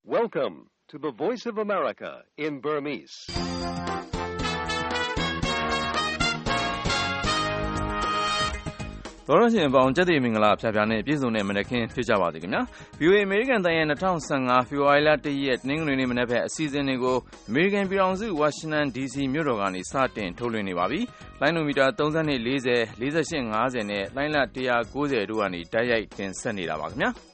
Welcome to the Voice of America in Burmese. ။သောရရှင်ပေါင်းကျက်သေးမင်္ဂလာဖျားဖျားနဲ့ပြည်စုံတဲ့မနက်ခင်းဖြစ်ကြပါစေခင်ဗျာ။ VOA American တိုင်းရဲ့2015ဖေဖော်ဝါရီလ1ရက်တနင်္ဂနွေနေ့မနက်ဖက်အစီအစဉ်တွေကို American ပြည်ထောင်စု Washington DC မြို့တော်ကနေစတင်ထုတ်လွှင့်နေပါပြီ။လိုင်းနိုမီတာ32 40 48 50နဲ့လိုင်းလ190တို့ကနေတိုက်ရိုက်တင်ဆက်နေတာပါခင်ဗျာ။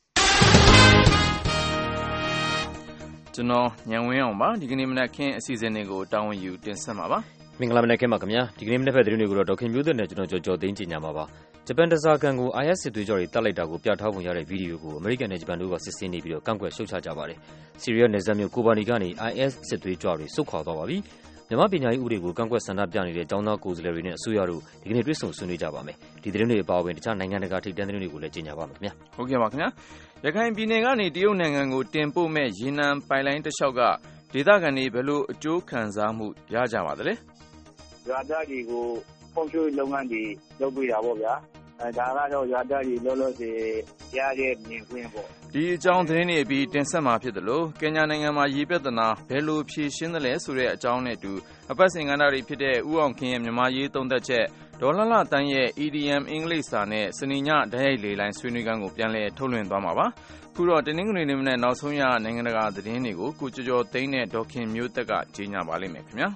ကျွန်တော်ညံဝင်းအောင်ပါဒီကနေ့မနက်ခင်းအစီအစဉ်တွေကိုတာဝန်ယူတင်ဆက်မှာပါမင်္ဂလာမနက်ခင်းပါခင်ဗျာဒီကနေ့မနက်ဖက်သတင်းတွေကိုတော့ဒေါခင်မျိုးသက်နဲ့ကျွန်တော်ကြော်သိန်းကြီးညာမှာပါဂျပန်တစားကန်ကို IS စစ်သွေးကြွတွေတပ်လိုက်တာကိုပြထားပုံရတဲ့ဗီဒီယိုကိုအမေရိကန်နဲ့ဂျပန်တို့ကစစ်ဆေးနေပြီးတော့ကန့်ကွက်ရှုတ်ချကြပါတယ်ဆီးရီးယားနယ်စပ်မြို့ကိုဘာနီကနေ IS စစ်သွေးကြွတွေဆုတ်ခွာသွားပါပြီမြန်မာပညာရေးဥပဒေကိုကန့်ကွက်ဆန္ဒပြနေတဲ့ကျောင်းသားကိုယ်စားလှယ်တွေနဲ့အစိုးရတို့ဒီကနေ့တွေ့ဆုံဆွေးနွေးကြပါမယ်ဒီသတင်းတွေအပါအဝင်တခြားနိုင်ငံတကာထိပ်တန်းသတင်းတွေကိုလည်းကြေညာပါမယ်ခင်ဗျာဟုတ်ကဲ့ပါခင်ဗျာရခိုင်ပြည်နယ်ကနေတရုတ်နိုင်ငံကိုတင်ပို့မဲ့ရေနံပိုင်လိုင်းတစ်လျှောက်ကဒေသခံတွေဘယ်လိုအကျိုးခံစားမှုရကြပါသလဲရွာသားတွေကိုဖုန်းချိုးလုပ်ငန်းတွေလုပ်ပေးတာပေါ့ဗျာဒါကတော့ရွာသားတွေလောလောဆယ်ရတဲ့မြင်ကွင်းပေါ့ဒီအကြောင်းသတင်းတွေအပြီးတင်ဆက်မှာဖြစ်တယ်လို့ကင်ညာနိုင်ငံမှာရေပြဿနာဘယ်လိုဖြေရှင်းသလဲဆိုတဲ့အကြောင်းနဲ့အတူအပတ်စဉ်ကဏ္ဍတွေဖြစ်တဲ့ဥအောင်ခင်ရဲ့မြန်မာရေးသုံးသက်ချက်ဒေါ်လတန်းရဲ့ EDM အင်္ဂလိပ်စာနဲ့စနေညဓာတ်ရိုက်လေလိုင်းဆွေးနွေးခန်းကိုပြန်လည်ထုတ်လွှင့်သွားမှာပါခုတော့တနင်္ဂနွေနေ့မနေ့နောက်ဆုံးရနိုင်ငံတကာသတင်းတွေကိုကိုကျော်သိန်းနဲ့ဒေါခင်မျိုးသက်ကကြီးညာပါလိမ့်မယ်ခင်ဗျာ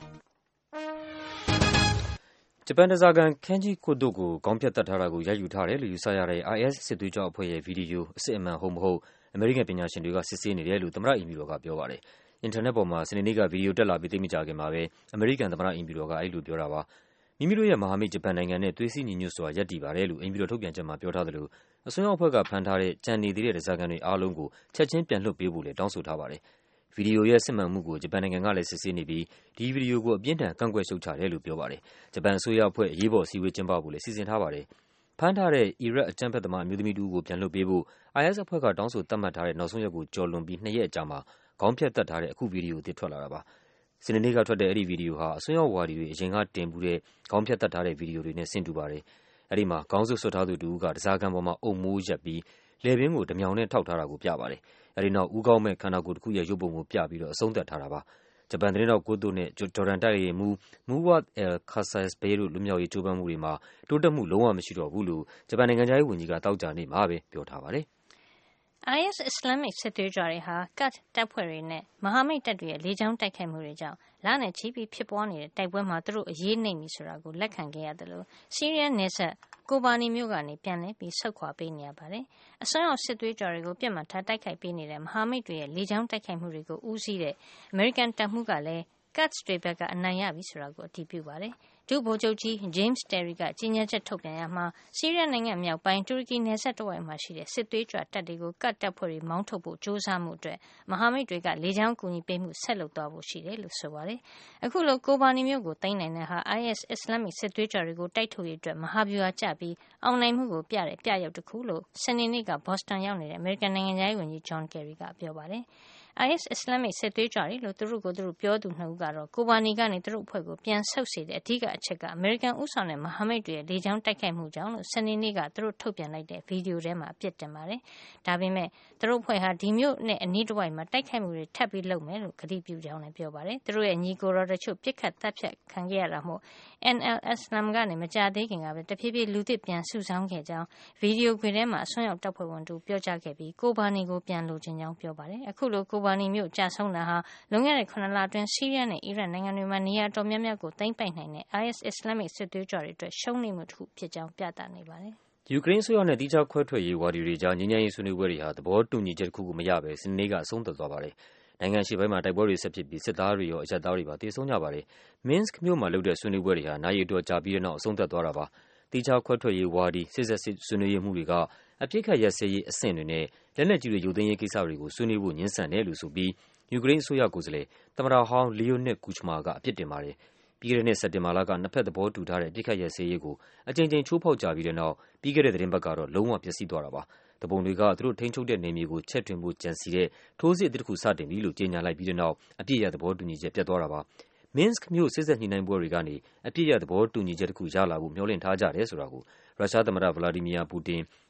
ဂျပန်တစားကန်ခန်းကြီးကိုတို့ကိုခေါင်းဖြတ်တတ်ထားတာကိုရိုက်ယူထားတယ်လို့ယူဆရတဲ့ IS စစ်သွေးကြွအဖွဲ့ရဲ့ဗီဒီယိုအစစ်အမှန်ဟုတ်မဟုတ်အမေရိကန်ပညာရှင်တွေကစစ်ဆေးနေတယ်လို့သမ္မတအင်ပီတော်ကပြောပါတယ်။အင်တာနက်ပေါ်မှာစနေနေ့ကဗီဒီယိုတက်လာပြီးသိမကြခင်မှာပဲအမေရိကန်သမ္မတအင်ပီတော်ကအဲ့လိုပြောတာပါ။မိမိတို့ရဲ့မဟာမိတ်ဂျပန်နိုင်ငံနဲ့သွေးစည်းညီညွတ်စွာရပ်တည်ပါတယ်လို့အင်ပီတော်ထုတ်ပြန်ချက်မှာပြောထားတယ်လို့အစွန်းရောက်အဖွဲ့ကဖမ်းထားတဲ့ကြံနေသေးတဲ့တစားကန်တွေအားလုံးကိုချက်ချင်းပြန်လွှတ်ပေးဖို့လည်းတောင်းဆိုထားပါတယ်။ဗီဒီယိုရဲ့စစ်မှန်မှုကိုဂျပန်နိုင်ငံကလည်းစစ်ဆေးနေပြီးဒီဗီဒီယိုကိုအပြင်းထန်ကန့်ကွက်ရှုတ်ချတယ်လို့ပြောပါတယ်။ဂျပန်အစိုးရအဖွဲ့အရေးပေါ်အစည်းအဝေးကျင်းပဖို့လည်းစီစဉ်ထားပါတယ်။ဖမ်းထားတဲ့အီရတ်အကြမ်းဖက်သမားအမျိုးသမီးတူကိုပြန်လွှတ်ပေးဖို့ IS အဖွဲ့ကတောင်းဆိုသတ်မှတ်ထားတဲ့နောက်ဆုံးရက်ကိုကျော်လွန်ပြီး2ရက်အကြာမှာခေါင်းဖြတ်တတ်ထားတဲ့အခုဗီဒီယိုအသစ်ထွက်လာတာပါ။စနေနေ့ကထွက်တဲ့အဲ့ဒီဗီဒီယိုဟာအစွန်းရောက်ဝါဒီတွေအရင်ကတင်ပူတဲ့ခေါင်းဖြတ်တတ်ထားတဲ့ဗီဒီယိုတွေနဲ့ဆင်တူပါတယ်။အဲ့ဒီမှာခေါင်းစွပ်ဆွတ်ထားသူတူကတစားကန်ပေါ်မှာအုံမိုးရက်ပြီးလည်ပင်းကိုဓမြောင်နဲ့ထောက်ထားတာကိုပြပါတယ်။အဲဒီနောက်ဦးခေါင်းမဲ့ခန္ဓာကိုယ်တစ်ခုရဲ့ရုပ်ပုံကိုပြပြီးတော့အဆုံးသတ်ထားတာပါ။ဂျပန်သတင်းတော်ကိုတိုနဲ့ဂျော်ဒန်တိုက်ရေးမှူးမူဝတ်အယ်ခါဆာစ်ဘေးတို့လူမျိုးရေးကြိုးပမ်းမှုတွေမှာတိုးတက်မှုလုံးဝမရှိတော့ဘူးလို့ဂျပန်နိုင်ငံသားရေးဝန်ကြီးကတောက်ကြနေမှာပဲပြောထားပါတယ်။ IS အစ္စလာမစ်စစ်သွေးကြွတွေဟာကတ်တပ်ဖွဲ့တွေနဲ့မဟာမိတ်တပ်တွေရဲ့လေကြောင်းတိုက်ခိုက်မှုတွေကြောင့်လနဲ့ချီပြီးဖြစ်ပွားနေတဲ့တိုက်ပွဲမှာသူတို့အရေးနှိမ့်ပြီဆိုတာကိုလက်ခံခဲ့ရတယ်လို့ဆီးရီးယားနယ်စပ်ကိုဘာနီမြို့ကနေပြန်လည်ပြီးဆုတ်ခွာပေးနေရပါတယ်။အစွန်းရောက်စစ်သွေးကြွတွေကိုပြစ်မှတ်ထားတိုက်ခိုက်ပေးနေတဲ့မဟာမိတ်တွေရဲ့လေကြောင်းတိုက်ခိုက်မှုတွေကိုဦးစီးတဲ့အမေရိကန်တပ်မှူးကလည်းကတ်တွေဘက်ကအနိုင်ရပြီဆိုတာကိုအတည်ပြုပါတယ်။ဒုဗိုလ်ချုပ်ကြီး James Terry ကကြေညာချက်ထုတ်ပြန်ရမှာဆီးရီးယားနိုင်ငံမြောက်ပိုင်းတူရကီနယ်စပ်တဝိုက်မှာရှိတဲ့စစ်သွေးကြွတပ်တွေကိုကတ်တပ်ဖွဲ့တွေမောင်းထုတ်ဖို့ကြိုးစားမှုအတွက်မဟာမိတ်တွေကလေကြောင်းကူညီပေးမှုဆက်လုပ်သွားဖို့ရှိတယ်လို့ဆိုပါတယ်။အခုလိုကိုဘာနီမျိုးကိုသိမ်းနိုင်တဲ့ဟာ IS အစ္စလာမစ်စစ်သွေးကြွတွေကိုတိုက်ထုတ်ရေးအတွက်မဟာဗျူဟာကျပြီးအောင်နိုင်မှုကိုပြတဲ့ပြရုပ်တစ်ခုလို့စနေနေ့ကဘော့စတန်ရောက်နေတဲ့အမေရိကန်နိုင်ငံသားရေးဝန်ကြီး John Kerry ကပြောပါတယ်။ IS အစ္စလာမစ်စစ်သွေးကြွတွေလို့သူတို့ကိုယ်သူတို့ပြောသူနှစ်ဦးကတော့ကိုဘာနီကနေသူတို့အဖွဲ့ကိုပြန်ဆုတ်စေတဲ့အဓိကအချက်ကအမေရိကန်ဦးဆောင်တဲ့မဟာမိတ်တွေရဲ့လေကြောင်းတိုက်ခိုက်မှုကြောင့်လို့စနေနေ့ကသူတို့ထုတ်ပြန်လိုက်တဲ့ဗီဒီယိုထဲမှာအပြစ်တင်ပါတယ်။ဒါပေမဲ့သူတို့အဖွဲ့ဟာဒီမျိုးနဲ့အနီးတစ်ဝိုက်မှာတိုက်ခိုက်မှုတွေထပ်ပြီးလုပ်မယ်လို့ကတိပြုကြောင်းလည်းပြောပါတယ်။သူတို့ရဲ့ညီကိုတော်တချို့ပြစ်ခတ်တပ်ဖြတ်ခံခဲ့ရတာမို့ NL-Islam ကနေမကြသေးခင်ကပဲတဖြည်းဖြည်းလူသစ်ပြန်စုဆောင်းခဲ့ကြောင်းဗီဒီယိုခွေထဲမှာအစွန်းရောက်တပ်ဖွဲ့ဝင်တို့ပြောကြားခဲ့ပြီးကိုဘာနီကိုပြန်လိုချင်ကြောင်းပြောပါတယ်။အခုလိုကိုဘာနီမျိုးကြာဆုံးတာဟာလွန်ခဲ့တဲ့9လအတွင်းဆီးရီးယားနဲ့အီရတ်နိုင်ငံတွေမှာနေရာတော်များများကိုသိမ်းပိုက်နိုင်တဲ့ IS အစ္စလာမစ်စစ်သွေးကြွတွေအတွက်ရှုံးနိမ့်မှုတစ်ခုဖြစ်ကြောင်းပြသနေပါတယ်။ယူကရိန်းအစိုးရနဲ့တိကျခွဲထွက်ရေးဝါဒီတွေကြားငြိမ်းချမ်းရေးဆွေးနွေးပွဲတွေဟာသဘောတူညီချက်တစ်ခုကိုမရဘဲစနေနေ့ကအဆုံးသတ်သွားပါတယ်။နိုင်ငံရှိပိုင်းမှာတိုက်ပွဲတွေဆက်ဖြစ်ပြီးစစ်သားတွေရောအရက်သားတွေပါတေဆုံးကြပါတယ်။မင်းစ်မြို့မှာလုပ်တဲ့ဆွေးနွေးပွဲတွေဟာနာရီအတော်ကြာပြီးတဲ့နောက်အဆုံးသတ်သွားတာပါ။တိကျခွဲထွက်ရေးဝါဒီစစ်ဆွေးနွေးရေးမှုတွေကအပြစ်ခတ်ရက်စဲရေးအဆင့်တွေနဲ့လက်နက်ကြီးတွေယူသိမ်းရေးကိစ္စတွေကိုဆွေးနွေးဖို့ညှင်းဆန်တယ်လို့ဆိုပြီးယူကရိန်းအစိုးရကိုယ်စားလှယ်သမ္မတဟောင်းလီယိုနစ်ကူချမာကအပြစ်တင်ပါတယ်။ပြီးခဲ့တဲ့နှစ်စက်တင်ဘာလကနှစ်ဖက်သဘောတူထားတဲ့အပြစ်ခတ်ရက်စဲရေးကိုအကြိမ်ကြိမ်ချိုးဖောက်ကြပြီးတဲ့နောက်ပြီးခဲ့တဲ့သတင်းပတ်ကတော့လုံးဝပျက်စီးသွားတာပါ။တပုံတွေကသူတို့ထိန်းချုပ်တဲ့နေမြေကိုချက်ထွင်ဖို့ကြံစီတဲ့ထိုးစစ်အသစ်တစ်ခုစတင်ပြီလို့ကြေညာလိုက်ပြီးတဲ့နောက်အပြစ်ရသဘောတူညီချက်ပြတ်သွားတာပါ။မင်းစ်မြို့စစ်ဆက်ညှိနှိုင်းပွဲတွေကနေအပြစ်ရသဘောတူညီချက်တစ်ခုရလာဖို့မျှော်လင့်ထားကြတယ်ဆိုတာကိုရုရှားသမ္မတဗလာဒီမီယာပူတင်ပြ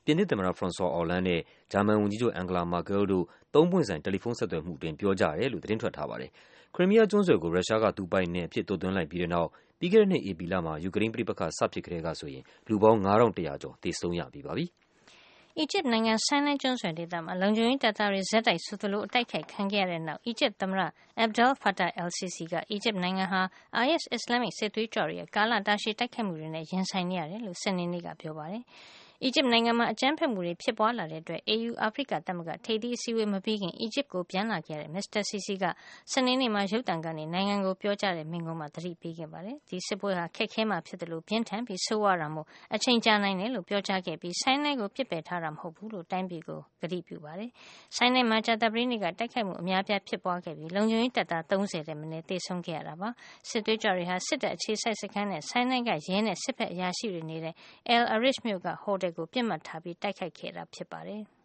ပြင်သစ်သမ္မတ François Hollande နဲ့ဂျာမန်ဝန်ကြီးချုပ် Angela Merkel တို့3 ပွင့်ဆိုင်တယ်လီဖုန်းဆက်သွယ်မှုအတွင်းပြောကြတယ်လို့သတင်းထွက်ထားပါတယ်။ ခရိုမီးယားကျွန်းဆွယ်ကိုရုရှားကသူပိုင်နယ်အဖြစ်သွတ်သွင်းလိုက်ပြီးတဲ့နောက်ပြီးခဲ့တဲ့နှစ်ဧပြီလမှာယူကရိန်းပဋိပက္ခစဖြစ်ကတည်းကဆိုရင်လူပေါင်း 5100 ကျော်သေဆုံးရပြီးပါပြီ။အီဂျစ်နိုင်ငံဆိုင်းနိုင်းကျွန်းဆွယ်ဒေသမှာလုံခြုံရေးတပ်သားတွေဆက်တိုက်ဆိုသလိုအတိုက်ခိုက်ခံခဲ့ရတဲ့နောက်အီဂျစ်သမ္မတ Abdel Fattah al-Sisi ကအီဂျစ်နိုင်ငံဟာ IS အစ္စလာမစ်စစ်သွေးကြွတွေရဲ့ကာလတာရှည်တိုက်ခိုက်မှုတွေနဲ့ရင်ဆိုင်နေရတယ်လို့စနေနေ့ကပြောပါတယ်။ အီဂျစ်နိုင်ငံမှာအကြမ်းဖက်မှုတွေဖြစ်ပွားလာတဲ့အတွက် AU အာဖရိကသမဂ္ဂထိပ်သီးအစည်းအဝေးမပြီးခင်အီဂျစ်ကိုပြန်လာခဲ့တဲ့မစ္စတာစီစီကစနေနေ့မှာရုပ်သံကနေနိုင်ငံကိုပြောကြားတဲ့မိန့်ခွန်းမှာသတိပေးခဲ့ပါတယ်။ဒီစစ်ပွဲဟာခက်ခဲမှဖြစ်တယ်လို့ပြင်းထန်ပြီးဆိုးဝါးတာမို့အချိန်ကြာနိုင်တယ်လို့ပြောကြားခဲ့ပြီးဆိုင်းနိုင်းကိုပစ်ပယ်ထားတာမဟုတ်ဘူးလို့တိုင်းပြည်ကိုကတိပြုပါတယ်။ဆိုင်းနိုင်းမှာကြာသပတေးနေ့ကတိုက်ခိုက်မှုအများပြားဖြစ်ပွားခဲ့ပြီးလုံခြုံရေးတပ်သား30ထက်မနည်းသေဆုံးခဲ့ရတာပါ။စစ်သွေးကြွတွေဟာစစ်တပ်အခြေစိုက်စခန်းနဲ့ဆိုင်းနိုင်းကရဲနဲ့စစ်ဘက်အရာရှိတွေနေတဲ့ El Arish မြို့ကဟိုတယ်ကိုပြစ်မှတ်ထားပြီးတိုက်ခိုက်ခဲ့တာဖြစ်ပါတယ်။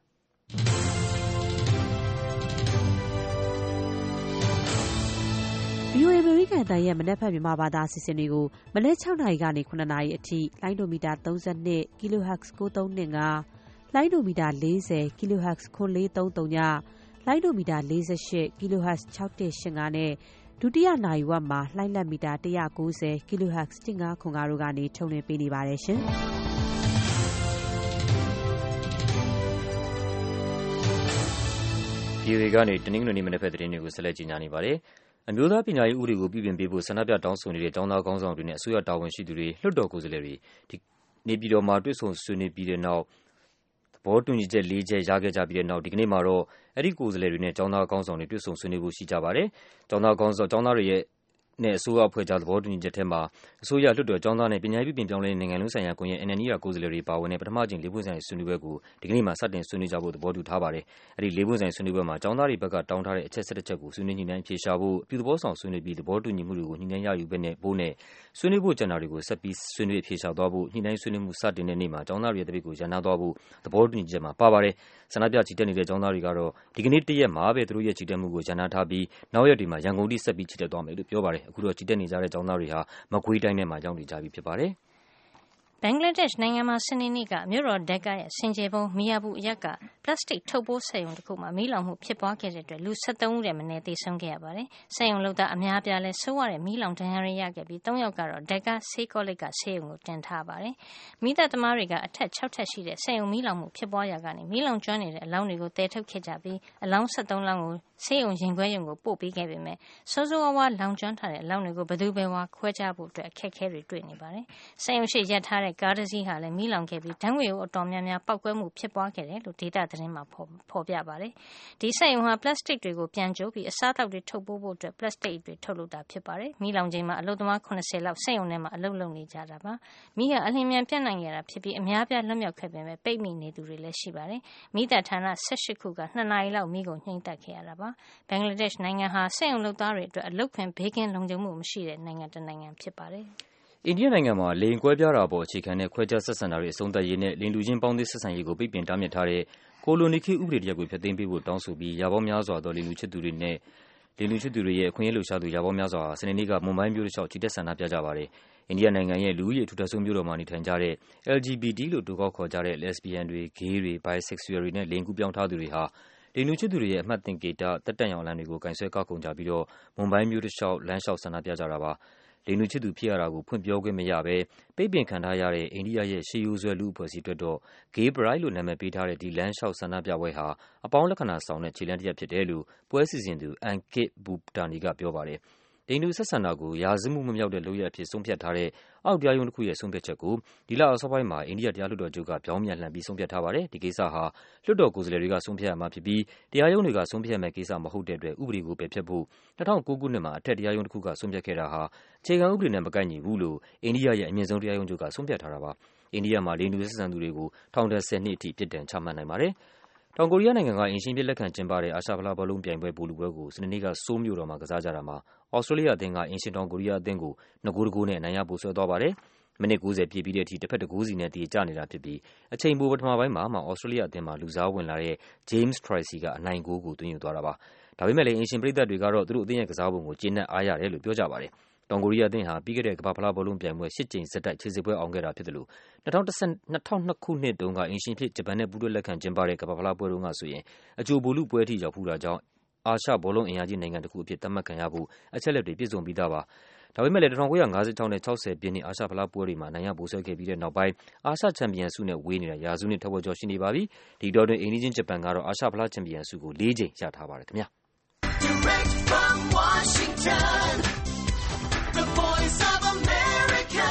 VOA အမေရိကန်အသံရဲ့မနက်ဖြန်မြန်မာဘာသာအစီအစဉ်တွေကိုမနက်6နာရီကနေ9နာရီအထိလိုင်းဒိုမီတာ32 kHz 9325လိုင်းဒိုမီတာ40 kHz 9430ညလိုင်းဒိုမီတာ48 kHz 6185နဲ့ဒုတိယနာရီဝက်မှာလှိုင်းလက်မီတာ190 kHz 1505တို့ကနေထုတ်လွှင့်ပေးနေပါတယ်ရှင်။ VOA ကနေတနင်္ဂနွေနေ့မနက်ဖြန်သတင်းတွေကိုဆက်လက်ကြီးညာနေပါတယ်။အမျိုးသားပညာရေးဥပဒေကိုပြုပြင်ပေးဖို့ဆန္ဒပြတောင်းဆိုနေတဲ့ကျောင်းသားခေါင်းဆောင်တွေနဲ့အစိုးရတာဝန်ရှိသူတွေလွှတ်တော်ကိုယ်စားလှယ်တွေနေပြည်တော်မှာတွေ့ဆုံဆွေးနွေးပြီးတဲ့နောက်သဘောတူညီချက်4ချက်ရခဲ့ကြပြီးတဲ့နောက်ဒီကနေ့မှာတော့အဲ့ဒီကိုယ်စားလှယ်တွေနဲ့ကျောင်းသားခေါင်းဆောင်တွေတွေ့ဆုံဆွေးနွေးဖို့ရှိကြပါတယ်။ကျောင်းသားတွေရဲ့နဲ့အစိုးရအဖွဲ့ကြားသဘောတူညီချက်ထဲမှာအစိုးရလွှတ်တော်ကျောင်းသားနဲ့ပညာရေးပြုပြင်ပြောင်းလဲရေးနိုင်ငံလုံးဆိုင်ရာကွန်ရက် NNER ကိုယ်စားလှယ်တွေပါဝင်တဲ့ပထမအကြိမ်၄ပွင့်ဆိုင်ဆွေးနွေးပွဲကိုဒီကနေ့မှာစတင်ဆွေးနွေးကြဖို့သဘောတူထားပါတယ်။အဲဒီ၄ပွင့်ဆိုင်ဆွေးနွေးပွဲမှာကျောင်းသားတွေဘက်ကတောင်းထားတဲ့အချက်17ချက်ကိုဆွေးနွေးညှိနှိုင်းအဖြေရှာဖို့အပြုသဘောဆောင်ဆွေးနွေးပြီးသဘောတူညီမှုတွေကိုညှိနှိုင်းရယူဖို့နဲ့ဆွေးနွေးဖို့ကျန်တာတွေကိုဆက်ပြီးဆွေးနွေးအဖြေရှာသွားဖို့ညှိနှိုင်းဆွေးနွေးမှုစတင်တဲ့နေ့မှာကျောင်းသားတွေရဲ့တပိတ်ကိုရန်နာသွားဖို့သဘောတူညီချက်မှာပါပါတယ်။ဆန္ဒပြချီတက်နေတဲ့ကျောင်းသားတွေကတော့ဒီကနေ့တရက်မှာပဲသူတို့ရဲ့ချီတက်မှုကိုရန်နာထားပြီးနောက်ရက်တွေမှာရန်ကုန်ထိဆက်ပြီးချီတက်သွားမယ်လို့ပြောပါတယ်။အခုတော့ချီတက်နေကြတဲ့ကျောင်းသားတွေဟာမကွေးတိုင်းထဲမှာရောက်နေကြပြီဖြစ်ပါတယ်။ဘင်္ဂလားဒေ့ရှ်နိုင်ငံမှာစနေနေ့ကမြို့တော်ဒက္ကာရဲ့ဆင်ခြေဖုံးမီယာဘူအရပ်ကပလတ်စတစ်ထုတ်ပိုးစက်ရုံတစ်ခုမှာမီးလောင်မှုဖြစ်ပွားခဲ့တဲ့အတွက်လူ13ဦးထက်မနည်းသေဆုံးခဲ့ရပါတယ်။စက်ရုံလုပ်သားအများအပြားလည်းဆိုးဝါးတဲ့မီးလောင်ဒဏ်ရာတွေရခဲ့ပြီး3ယောက်ကတော့ဒက္ကာဆေးကောလိပ်ကဆေးရုံကိုတင်ထားပါတယ်။မီးသတ်သမားတွေကအထက်6ထပ်ရှိတဲ့စက်ရုံမီးလောင်မှုဖြစ်ပွားရာကနေမီးလောင်ကျွမ်းနေတဲ့အလောင်းတွေကိုတည်ထုတ်ခဲ့ကြပြီးအလောင်း13လောင်းကိုဆေးရုံရင်ခွဲရုံကိုပို့ပေးခဲ့ပေမဲ့ဆိုးဆိုးဝါးဝါလောင်ကျွမ်းထားတဲ့အလောင်းတွေကိုဘယ်သူဘယ်ဝါခွဲခြားဖို့အတွက်အခက်အခဲတွေတွေ့နေပါတယ်။စက်ရုံရှိရပ်ထားတဲ့ကားတစ်စီးဟာလည်းမီးလောင်ခဲ့ပြီးဓာတ်ငွေ့အတော်များများပောက်ကွဲမှုဖြစ်ပွားခဲ့တယ်လို့ဒေတာသတင်းမှာဖော်ပြပါတယ်။ဒီစက်ရုံဟာပလတ်စတစ်တွေကိုပြန်ကျိုးပြီးအစားအသောက်တွေထုတ်ပိုးဖို့အတွက်ပလတ်စတစ်တွေထုတ်လုပ်တာဖြစ်ပါတယ်။မီးလောင်ချိန်မှာအလုပ်သမား80လောက်စက်ရုံထဲမှာအလုပ်လုပ်နေကြတာပါ။မီးဟာအလျင်မြန်ပြန့်နှံ့ခဲ့တာဖြစ်ပြီးအများပြားလွတ်မြောက်ခဲ့ပေမဲ့ပိတ်မိနေသူတွေလည်းရှိပါတယ်။မီးသတ်ဌာန18ခုက2နာရီလောက်မီးကိုငြှိမ်းသတ်ခဲ့ရတာပါ။ဘင်္ဂလားဒေ့ရှ်နိုင်ငံဟာစက်ရုံလုပ်သားတွေအတွက်အလုပ်ခွင်ဘေးကင်းလုံခြုံမှုမရှိတဲ့နိုင်ငံတစ်နိုင်ငံဖြစ်ပါတယ်။အိန္ဒိယနိုင်ငံမှာလိင်ကွဲပြားတာအပေါ်အခြေခံတဲ့ခွဲခြားဆက်ဆံတာတွေအဆုံးသတ်ရေးနဲ့လိင်တူချင်းပေါင်းသင်းဆက်ဆံရေးကိုပိတ်ပင်တားမြစ်ထားတဲ့ကိုလိုနီခေတ်ဥပဒေတစ်ရပ်ကိုဖျက်သိမ်းပေးဖို့တောင်းဆိုပြီးရာပေါင်းများစွာသောလိင်တူချစ်သူတွေရဲ့အခွင့်အရေးလှုပ်ရှားသူရာပေါင်းများစွာစနေနေ့ကမွန်ဘိုင်းမြို့တစ်လျှောက်ချီတက်ဆန္ဒပြကြပါတယ်။အိန္ဒိယနိုင်ငံရဲ့လူဦးရေထူထပ်ဆုံးမြို့တော်မှာနေထိုင်ကြတဲ့ LGBT လို့တိုကောက်ခေါ်ကြတဲ့ lesbian တွေ gay တွေ bisexual တွေနဲ့လိင်ကူးပြောင်းထားသူတွေဟာလိင်တူချစ်သူတွေရဲ့အမှတ်သင်္ကေတသက်တမ်းရောင်အလံတွေကိုကင်ဆွဲကောက်ခုံကြပြီးတော့မွန်ဘိုင်းမြို့တစ်လျှောက်လမ်းလျှောက်ဆန္ဒပြကြတာပါ။လိင်တူချစ်သူဖြစ်ရတာကိုဖွင့်ပြောခွင့်မရဘဲပိတ်ပင်ခံထားရတဲ့အိန္ဒိယရဲ့ရှေးရိုးစွဲလူ့အဖွဲ့အစည်းအတွက်တော့ Gay Pride လို့နာမည်ပေးထားတဲ့ဒီလမ်းလျှောက်ဆန္ဒပြပွဲဟာအပေါင်းလက္ခဏာဆောင်တဲ့ခြေလှမ်းတစ်ရပ်ဖြစ်တယ်လို့ပွဲစီစဉ်သူ Ankit Bhutani ကပြောပါတယ်။လိင်တူဆက်ဆံတာကိုရာဇဝတ်မှုမမြောက်တဲ့လုပ်ရပ်အဖြစ်ဆုံးဖြတ်ထားတဲ့အောက်တရားရုံးတစ်ခုရဲ့ဆုံးဖြတ်ချက်ကိုဒီလအစောပိုင်းမှာအိန္ဒိယတရားလွှတ်တော်ချုပ်ကပြောင်းပြန်လှန်ပြီးဆုံးဖြတ်ထားပါတယ်။ဒီကိစ္စဟာလွှတ်တော်ကိုယ်စားလှယ်တွေကဆုံးဖြတ်ရမှာဖြစ်ပြီးတရားရုံးတွေကဆုံးဖြတ်ရမယ့်ကိစ္စမဟုတ်တဲ့အတွက်ဥပဒေကိုပယ်ဖျက်ဖို့2009ခုနှစ်မှာအထက်တရားရုံးတစ်ခုကဆုံးဖြတ်ခဲ့တာဟာအခြေခံဥပဒေနဲ့မကိုက်ညီဘူးလို့အိန္ဒိယရဲ့အမြင့်ဆုံးတရားရုံးချုပ်ကဆုံးဖြတ်ထားတာပါ။အိန္ဒိယမှာလိင်တူဆက်ဆံသူတွေကိုထောင်ဒဏ်10နှစ်အထိပြစ်ဒဏ်ချမှတ်နိုင်ပါတယ်။တောင်ကိုရီးယားနိုင်ငံကအိမ်ရှင်ဖြစ်လက်ခံကျင်းပတဲ့အာရှဖလားဘောလုံးပြိုင်ပွဲဗိုလ်လုပွဲကိုစနေနေ့ကဆိုးလ်မြို့တော်မှာကစားကြတာမှာဩစတြေးလျအသင်းကအိမ်ရှင်တောင်ကိုရီးယားအသင်းကို2-1နဲ့အနိုင်ရပို့ဆွဲသွားပါတယ်။မိနစ်90ပြည့်ပြီးတဲ့အထိတစ်ဖက်1-0စီနဲ့တည်ကျနေတာဖြစ်ပြီးအချိန်ပိုပထမပိုင်းမှာဩစတြေးလျအသင်းမှာလူစားဝင်လာတဲ့ James Tricey ကအနိုင်ဂိုးကိုသွင်းယူသွားတာပါ။ဒါပေမဲ့လည်းအိမ်ရှင်ပရိသတ်တွေကတော့သူတို့အသင်းရဲ့ကစားပုံကိုကျေနပ်အားရတယ်လို့ပြောကြပါတယ်။တောင်ကိုရီးယားအသင်းဟာပြီးခဲ့တဲ့ကမ္ဘာ့ဖလားဘောလုံးပြိုင်ပွဲ8 ကြိမ်ဆက်တိုက်ခြေစစ်ပွဲအောင်ခဲ့တာဖြစ်တယ်လို့2002ခုနှစ်တုန်းကအိမ်ရှင်ဖြစ်ဂျပန်နဲ့ပူးတွဲလက်ခံကျင်းပတဲ့ကမ္ဘာ့ဖလားပွဲတုန်းကဆိုရင်အကြိုဗိုလ်လုပွဲအထိရောက်ဖူးတာကြောင့်အာရှဘောလုံးအင်အားကြီးနိုင်ငံတစ်ခုအဖြစ်သတ်မှတ်ခံရဖို့အချက်လက်တွေပြည့်စုံပြီးသားပါဒါပေမဲ့လည်း1956နဲ့60ပြည့်နှစ်အာရှဖလားပွဲတွေမှာနိုင်ရပိုဆွဲခဲ့ပြီးတဲ့နောက်ပိုင်းအာရှချန်ပီယံဆုနဲ့ဝေးနေတာရာစုနှစ်ထက်ဝက်ကျော်ရှိနေပါပြီဒီတော့တွင်အိမ်နီးချင်းဂျပန်ကတော့အာရှဖလားချန်ပီယံဆုကို4 ကြိမ်ရထားပါတယ်ခင်ဗျာ Direct from Washington The Voice of America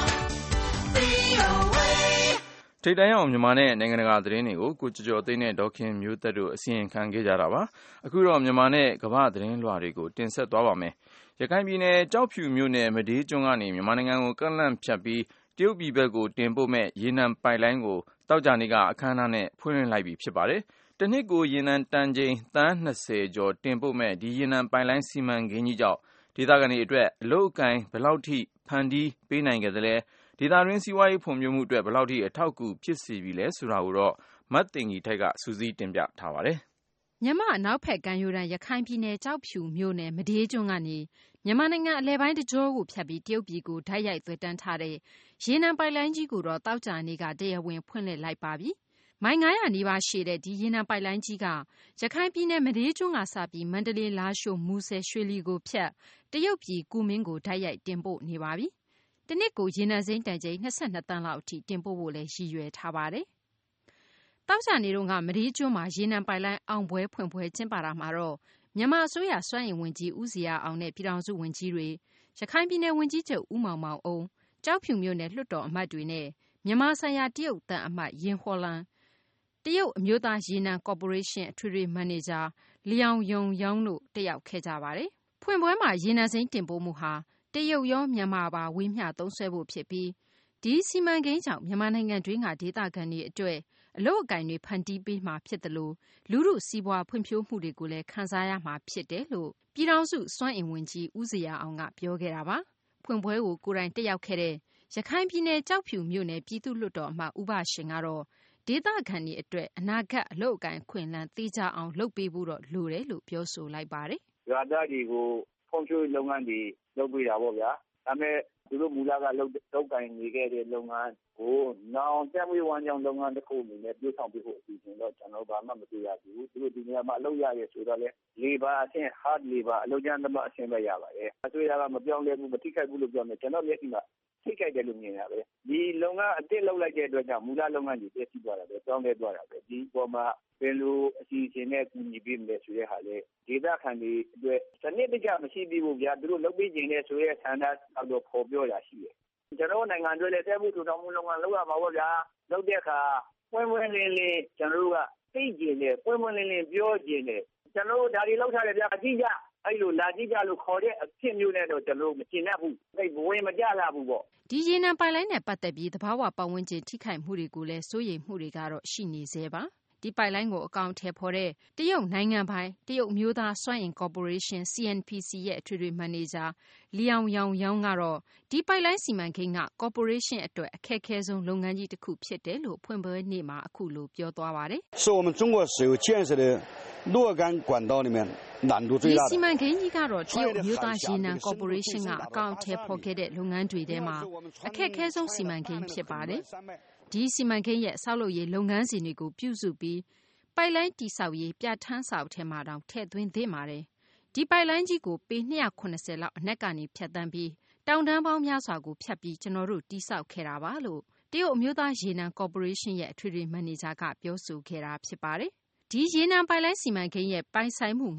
VOA ထိပ်တန်းအောင်မြန်မာနဲ့နိုင်ငံတကာသတင်းတွေကိုကိုကျော်သိန်းနဲ့ဒေါခင်မျိုးသက်တို့အစီရင်ခံခဲ့ကြတာပါအခုတော့မြန်မာနဲ့ကမ္ဘာသတင်းလွှာတွေကိုတင်ဆက်သွားပါမယ်ရခိုင်ပြည်နယ်ကြောက်ဖြူမြို့နယ်မဒေးကျွန်းကနေမြန်မာနိုင်ငံကိုကန့်လန့်ဖြတ်ပြီးတရုတ်ပြည်ဘက်ကိုတင်ပို့မဲ့ရေနံပိုက်လိုင်းကိုတောက်ကြနေကအခမ်းအနားနဲ့ဖွင့်လှစ်လိုက်ပြီဖြစ်ပါတယ်တနှစ်ကိုရေနံတန်ချိန်သန်း20ကျော်တင်ပို့မဲ့ဒီရေနံပိုက်လိုင်းစီမံကိန်းကြီးကြောင့်ဒေသခံတွေအတွက်အလုပ်အကိုင်ဘယ်လောက်ထိဖန်တီးပေးနိုင်ခဲ့သလဲဒေသတွင်းစီးပွားရေးဖွံ့ဖြိုးမှုအတွက်ဘယ်လောက်ထိအထောက်အကူဖြစ်စေပြီလဲဆိုတာကိုတော့မတ်တင်ကြီးထိုက်ကစူးစီးတင်ပြထားပါတယ်မြန်မာအနောက်ဘက်ကမ်းရိုးတန်းရခိုင်ပြည်နယ်ကြောက်ဖြူမြို့နယ်မဒေးကျွန်းကနေမြန်မာနိုင်ငံအလဲပိုင်းတကြောကိုဖြတ်ပြီးတရုတ်ပြည်ကိုဓာတ်ရိုက်သွယ်တန်းထားတဲ့ရေနံပိုက်လိုင်းကြီးကိုတော့တောက်ကြနေကတရားဝင်ဖွင့်လှစ်လိုက်ပါပြီမိုင်900နီးပါးရှည်တဲ့ဒီရေနံပိုက်လိုင်းကြီးကရခိုင်ပြည်နယ်မဒေးကျွန်းကစပြီးမန္တလေးလားရှိုးမူဆယ်ရွှေလီကိုဖြတ်တရုတ်ပြည်ကူမင်းကိုဓာတ်ရိုက်တင်ပို့နေပါပြီတနစ်ကိုရေနံစိမ်းတန်ချိန်22တန်းလောက်အထိတင်ပို့ဖို့လည်းရည်ရွယ်ထားပါတယ်တောက်ကြနေတော့ကမဒေးကျွန်းမှာရေနံပိုက်လိုင်းအောင်ပွဲဖွင့်ပွဲကျင်းပတာမှာတော့မြန်မာအစိုးရစွမ်းအင်ဝန်ကြီးဦးစီယာအောင်နဲ့ပြည်ထောင်စုဝန်ကြီးတွေရခိုင်ပြည်နယ်ဝန်ကြီးချုပ်ဦးမောင်မောင်အုံကြောက်ဖြူမြို့နယ်လွှတ်တော်အမတ်တွေနဲ့မြန်မာဆိုင်ရာတရုတ်တန်အမတ်ယင်ဟော်လန်တရုတ်အမျိုးသားရေနံကော်ပိုရေးရှင်းအထွေထွေမန်နေဂျာလျောင်ယုံယောင်းတို့တက်ရောက်ခဲ့ကြပါတယ်ဖွင့်ပွဲမှာရေနံစိမ်းတင်ပို့မှုဟာတရုတ်ရောမြန်မာပါဝေမျှသုံးစွဲဖို့ဖြစ်ပြီးဒီစီမံကိန်းကြောင့်မြန်မာနိုင်ငံတွင်းကဒေသခံတွေအတွက်အလုပ်အကိုင်တွေဖန်တီးပေးမှာဖြစ်တယ်လို့လူမှုစီးပွားဖွံ့ဖြိုးမှုတွေကိုလည်းခန်းစားရမှာဖြစ်တယ်လို့ပြည်ထောင်စုစွမ်းအင်ဝန်ကြီးဦးစီယာအောင်ကပြောခဲ့တာပါဖွင့်ပွဲကိုကိုယ်တိုင်တက်ရောက်ခဲ့တဲ့ရခိုင်ပြည်နယ်ကြောက်ဖြူမြို့နယ်ပြည်သူ့လွှတ်တော်အမတ်ဦးဘရှင်ကတော့ဒေသခံတွေအတွက်အနာဂတ်အလုပ်အကိုင်ခွင့်လန်းသိကြအောင်လုပ်ပေးဖို့တော့လိုတယ်လို့ပြောဆိုလိုက်ပါတယ်ရွာသားတွေကိုဖွံ့ဖြိုးလုပ်ငန်းတွေလုပ်ပေးတာပေါ့ဗျာဒါပေမဲ့သူတို့မူလကလုပ်ကိုင်နေခဲ့တဲ့လုပ်ငန်းကိုနောင်တက်မွေးဝမ်းကြောင်းလုပ်ငန်းတစ်ခုအနေနဲ့ပြုဆောင်ပေးဖို့အစီအစဉ်တော့ကျွန်တော်ဘာမှမသိရဘူးသူတို့ဒီနေရာမှာအလုပ်ရရဆိုတော့လေ labor အဆင့် hard labor အလုပ်ကြမ်းသမားအဆင့်ပဲရပါတယ်အစိုးရကမပြောင်းလဲဘူးမထိခိုက်ဘူးလို့ပြောမယ်ကျွန်တော်မျက်စိမှာထိခိုက်တယ်လို့မြင်ရပဲဒီလုပ်ငန်းအစ်စ်လုပ်လိုက်တဲ့အတွက်ကြောင့်မူလလုပ်ငန်းတွေပြည့်စုံသွားတာပဲပြောင်းလဲသွားတာပဲဒီပေါ်မှာဘယ်လိုအစီအစဉ်နဲ့ကူညီပေးမလဲဆိုတဲ့ဟာလေဒေသခံတွေအတွက်စနစ်တကျမရှိသေးဘူးဗျာသူတို့လုပ်ပေးခြင်းနဲ့ဆိုရဲဆန္ဒတော့ပေါ်ပြောတာရှိတယ်ကျွန်တော်နိုင်ငံတွေလည်းတက်မှုထူထောင်မှုလုပ်ငန်းလုပ်ရမှာပေါ့ဗျာလုပ်တဲ့အခါပွင့်ပွင့်လင်းလင်းကျွန်တော်တို့ကသိကျင်တယ်ပွင့်ပွင့်လင်းလင်းပြောကျင်တယ်ကျွန်တော်တို့ဒါတွေလောက်ထားတယ်ဗျာအကြည့်ကြအဲ့လိုလာကြည့်ကြလို့ခေါ်တဲ့အဖြစ်မျိုးနဲ့တော့ကျွန်တော်တို့မကျင်တတ်ဘူးအဲ့ဘဝင်မကြလာဘူးပေါ့ဒီရေနံပိုက်လိုင်းနဲ့ပတ်သက်ပြီးသဘာဝပတ်ဝန်းကျင်ထိခိုက်မှုတွေကိုလည်းစိုးရိမ်မှုတွေကတော့ရှိနေသေးပါဒီပိုက်လိုင်းကိုအကောင့်ထဲပေါ်တဲ့တရုတ်နိုင်ငံပိုင်တရုတ်မျိုးသားစွမ်းအင်ကော်ပိုရေးရှင်း CNPC ရဲ့အထွေထွေမန်နေဂျာလျောင်ယောင်ယောင်းကတော့ဒီပိုက်လိုင်းစီမံကိန်းကကော်ပိုရေးရှင်းအတွက်အခက်အခဲဆုံးလုပ်ငန်းကြီးတစ်ခုဖြစ်တယ်လို့ဖွင့်ပွဲနေ့မှာအခုလိုပြောသွားပါတယ်是我们中国石油建设的若干管道里面难度最大的ဒီစီမံကိန်းကြီးကတော့တရုတ်မျိုးသားရေနံကော်ပိုရေးရှင်းကအကောင့်ထဲပေါ်ခဲ့တဲ့လုပ်ငန်းတွေထဲမှာအခက်အခဲဆုံးစီမံကိန်းဖြစ်ပါတယ်ဒီစီမံကိန်းရဲ့ဆောက်လုပ်ရေးလုပ်ငန်းစဉ်တွေကိုပြုစုပြီးပိုက်လိုင်းတိဆောက်ရေးပြဋ္ဌာန်းစာအုပ်ထဲမှာတောင်ထည့်သွင်းသင့်ပါတယ်ဒီပိုက်လိုင်းကြီးကိုပေ290လောက်အနက်ကနေဖြတ်တန်းပြီးတောင်တန်းပေါင်းများစွာကိုဖြတ်ပြီးကျွန်တော်တို့တိဆောက်ခဲ့တာပါလို့တရုတ်အမျိုးသားရေနံကော်ပိုရေးရှင်းရဲ့အထွေထွေမန်နေဂျာကပြောဆိုခဲ့တာဖြစ်ပါတယ်ဒီရေနံပိုက်လိုင်းစီမံကိန်းရဲ့ပိုင်ဆိုင်မှု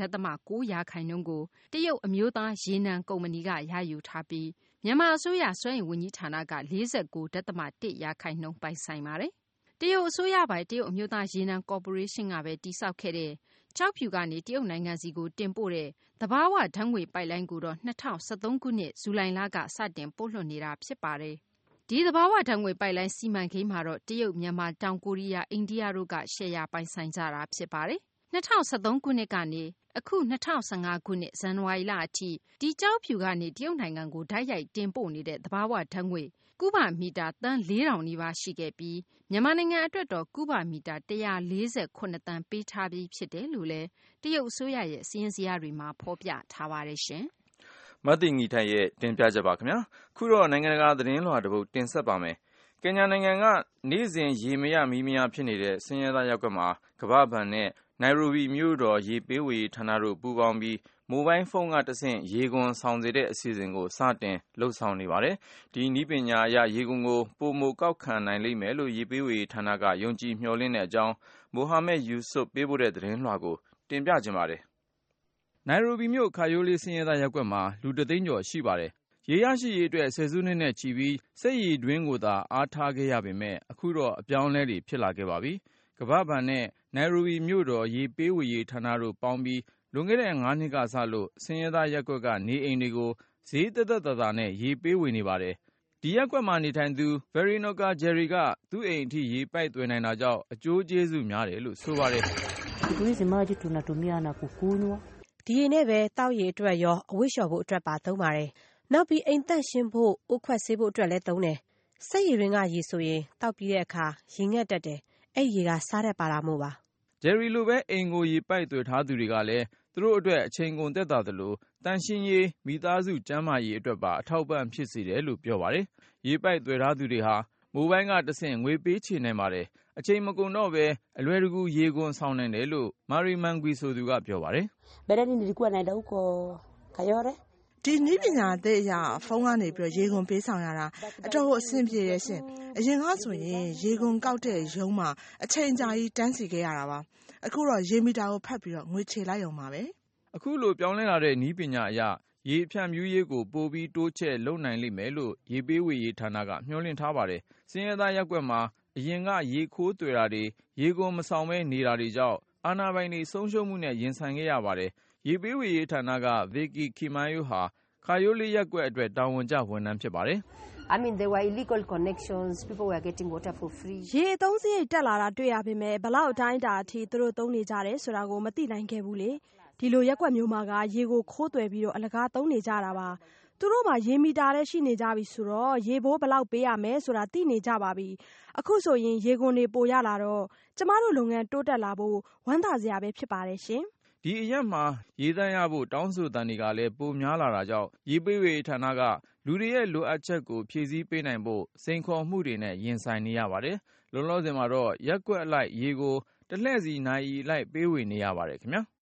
90.9% ကိုတရုတ်အမျိုးသားရေနံကုမ္ပဏီကရယူထားပြီးမြန်မာအစိုးရစွမ်းအင်ဝန်ကြီးဌာနက 49.1% ပိုင်ဆိုင်ပါတယ်တရုတ်အစိုးရပိုင်တရုတ်အမျိုးသားရေနံကော်ပိုရေးရှင်းကပဲတိစောက်ခဲ့တဲ့ကျောက်ဖြူကနေတရုတ်နိုင်ငံစီကိုတင်ပို့တဲ့သဘာဝဓာတ်ငွေပိုက်လိုင်းကိုတော့2013ခုနှစ်ဇူလိုင်လကစတင်ပို့လွှတ်နေတာဖြစ်ပါတယ်ဒီသဘာဝဓာတ်ငွေပိုက်လိုင်းစီမံကိန်းမှာတော့တရုတ်မြန်မာတောင်ကိုရီးယားအိန္ဒိယတို့ကရှယ်ယာပိုင်ဆိုင်ကြတာဖြစ်ပါတယ်2013ခုနှစ်ကနေအခု2015ခုနှစ်ဇန်နဝါရီလအထိဒီကျောက်ဖြူကနေတရုတ်နိုင်ငံကိုဓာတ်ရိုက်တင်ပို့နေတဲ့သဘာဝဓာတ်ငွေကုဗမီတာတန်း4000နီးပါးရှိခဲ့ပြီးမြန်မာနိုင်ငံအတွက်တော့ကုဗမီတာ148တန်းပေးထားပြီးဖြစ်တယ်လို့လည်းတရုတ်အစိုးရရဲ့စီးရင်စရာတွေမှာဖော်ပြထားပါတယ်ရှင်မသိငီထိုက်ရဲ့တင်ပြချက်ပါခင်ဗျာခုတော့နိုင်ငံတကာသတင်းလွှာတစ်ပုဒ်တင်ဆက်ပါမယ်ကင်ညာနိုင်ငံကနေ့စဉ်ရေမရမီးမရဖြစ်နေတဲ့ဆင်းရဲသားရပ်ကွက်မှာကမ္ဘာ့ဘဏ်နဲ့နိုင်ရိုဘီမြို့တော်ရေပေးဝေဌာနတို့ပူးပေါင်းပြီးမိုဘိုင်းဖုန်းကတဆင့်ရေခွန်ဆောင်စေတဲ့အစီအစဉ်ကိုစတင်လှုပ်ဆောင်နေပါတယ်ဒီနည်းပညာအရရေခွန်ကိုပိုမိုကောက်ခံနိုင်လိမ့်မယ်လို့ရေပေးဝေဌာနကယုံကြည်မျှော်လင့်တဲ့အကြောင်းမိုဟာမက်ယူဆွတ်ပေးပို့တဲ့သတင်းလွှာကိုတင်ပြခြင်းပါတယ်နိုင်ရိုဘီမြို့ခါယိုလေးဆင်းရဲသားရပ်ကွက်မှာလူတသိန်းကျော်ရှိပါတယ်ရေရရှိရေးအတွက်ဆယ်စုနှစ်နဲ့ချီပြီးစက်ရည်တွင်းကိုသာအားထားခဲ့ရပေမဲ့အခုတော့အပြောင်းအလဲတွေဖြစ်လာခဲ့ပါပြီကမ္ဘာ့ဘဏ်နဲ့နိုင်ရိုဘီမြို့တော်ရေပေးဝေရေးဌာနတို့ပေါင်းပြီးလွန်ခဲ့တဲ့9နှစ်ကစလို့ဆင်းရဲသားရပ်ကွက်ကနေအိမ်တွေကိုဈေးသက်သက်သာသာနဲ့ရေပေးဝေနေပါတယ်ဒီရပ်ကွက်မှာနေထိုင်သူ Verinoka Jerry ကသူ့အိမ်အထိရေပိုက်သွင်းနိုင်တာကြောင့်အကျိုးကျေးဇူးများတယ်လို့ဆိုပါတယ်ဒီရေနဲ့ပဲတောက်ရေအတွက်ရောအဝတ်လျှော်ဖို့အတွက်ပါသုံးပါတယ်နောက်ပြီးအိမ်သက်ရှင်းဖို့အိုးခွက်ဆေးဖို့အတွက်လည်းသုံးတယ်စက်ရည်ရင်းကရေဆိုရင်တောက်ပြီးတဲ့အခါရေငတ်တတ်တယ်အဲ့ရေကစားတတ်ပါတာမို့ပါဂျယ်ရီလိုပဲအိမ်ကိုရေပိုက်သွင်းထားသူတွေကလည်းသူတို့အတွက်အချိန်ကုန်သက်သာသလိုတန်ရှင်းရေးမိသားစုကျန်းမာရေးအတွက်ပါအထောက်ပံ့ဖြစ်စေတယ်လို့ပြောပါတယ်ရေပိုက်သွင်းထားသူတွေဟာမိုဘိုင်းကတဆင့်ငွေပေးချေနိုင်ပါတယ်အချိန်မကုန်တော့ပဲအလွယ်တကူရေခွန်ဆောင်နိုင်တယ်လို့မာရီမန်ဂွီဆိုသူကပြောပါတယ်ဒီနည်းပညာအသစ်အရဖုန်းကနေပြီးရေခွန်ပေးဆောင်ရတာအတော်ကိုအဆင်ပြေရဲ့ရှင်အရင်ကဆိုရင်ရေခွန်ကောက်တဲ့ရုံးမှာအချိန်ကြာကြီးတန်းစီခဲ့ရတာပါအခုတော့ရေမီတာကိုဖတ်ပြီးတော့ငွေချေလိုက်ရုံပါပဲအခုလိုပြောင်းလဲလာတဲ့နည်းပညာအရရေဖြန့်ဖြူးရေးကိုပိုပြီးတိုးချဲ့လုပ်နိုင်လိမ့်မယ်လို့ရေပေးဝေရေးဌာနကမျှော်လင့်ထားပါတယ်ဆင်းရဲသားရပ်ကွက်မှာအရင်ကရေခိုးသွယ်တာတွေရေခွန်မဆောင်မဲနေတာတွေကြောင့်အာဏာပိုင်တွေဆုံးရှုံးမှုနဲ့ရင်ဆိုင်ခဲ့ရပါတယ်ရေပေးဝေရေးဌာနကဗီကီခီမိုင်ယိုဟာခါယိုလေးရပ်ကွက်အတွက်တာဝန်ကျဝန်ထမ်းဖြစ်ပါတယ် there were illegal connections people were getting water for free ရေအသုံးစရိတ်တက်လာတာတွေ့ရပေမဲ့ဘလောက်အတိုင်းအတာအထိသူတို့သုံးနေကြတယ်ဆိုတာကိုမသိနိုင်ခဲ့ဘူးလေဒီလိုရက်ကွက်မျိုးမှာကရေကိုခိုးသွယ်ပြီးတော့အလကားသုံးနေကြတာပါသူတို့မှာရေမီတာနဲ့ရှိနေကြပြီဆိုတော့ရေဘိုးဘလောက်ပေးရမယ်ဆိုတာသိနေကြပါပြီအခုဆိုရင်ရေခွန်တွေပိုရလာတော့ကျမတို့လုပ်ငန်းတိုးတက်လာဖို့ဝမ်းသာစရာပဲဖြစ်ပါတယ်ရှင်ဒီအရက်မှာရေတန်းရဖို့တောင်းဆိုတန်တွေကလည်းပိုများလာတာကြောင့်ရေပေးဝေဌာနကလူတွေရဲ့လိုအပ်ချက်ကိုဖြည့်ဆည်းပေးနိုင်ဖို့စိန်ခေါ်မှုတွေနဲ့ရင်ဆိုင်နေရပါတယ်လောလောဆယ်မှာတော့ရက်ကွက်အလိုက်ရေကိုတစ်လှည့်စီနိုင်ရီလိုက်ပေးဝေနေရပါတယ်ခင်ဗျာ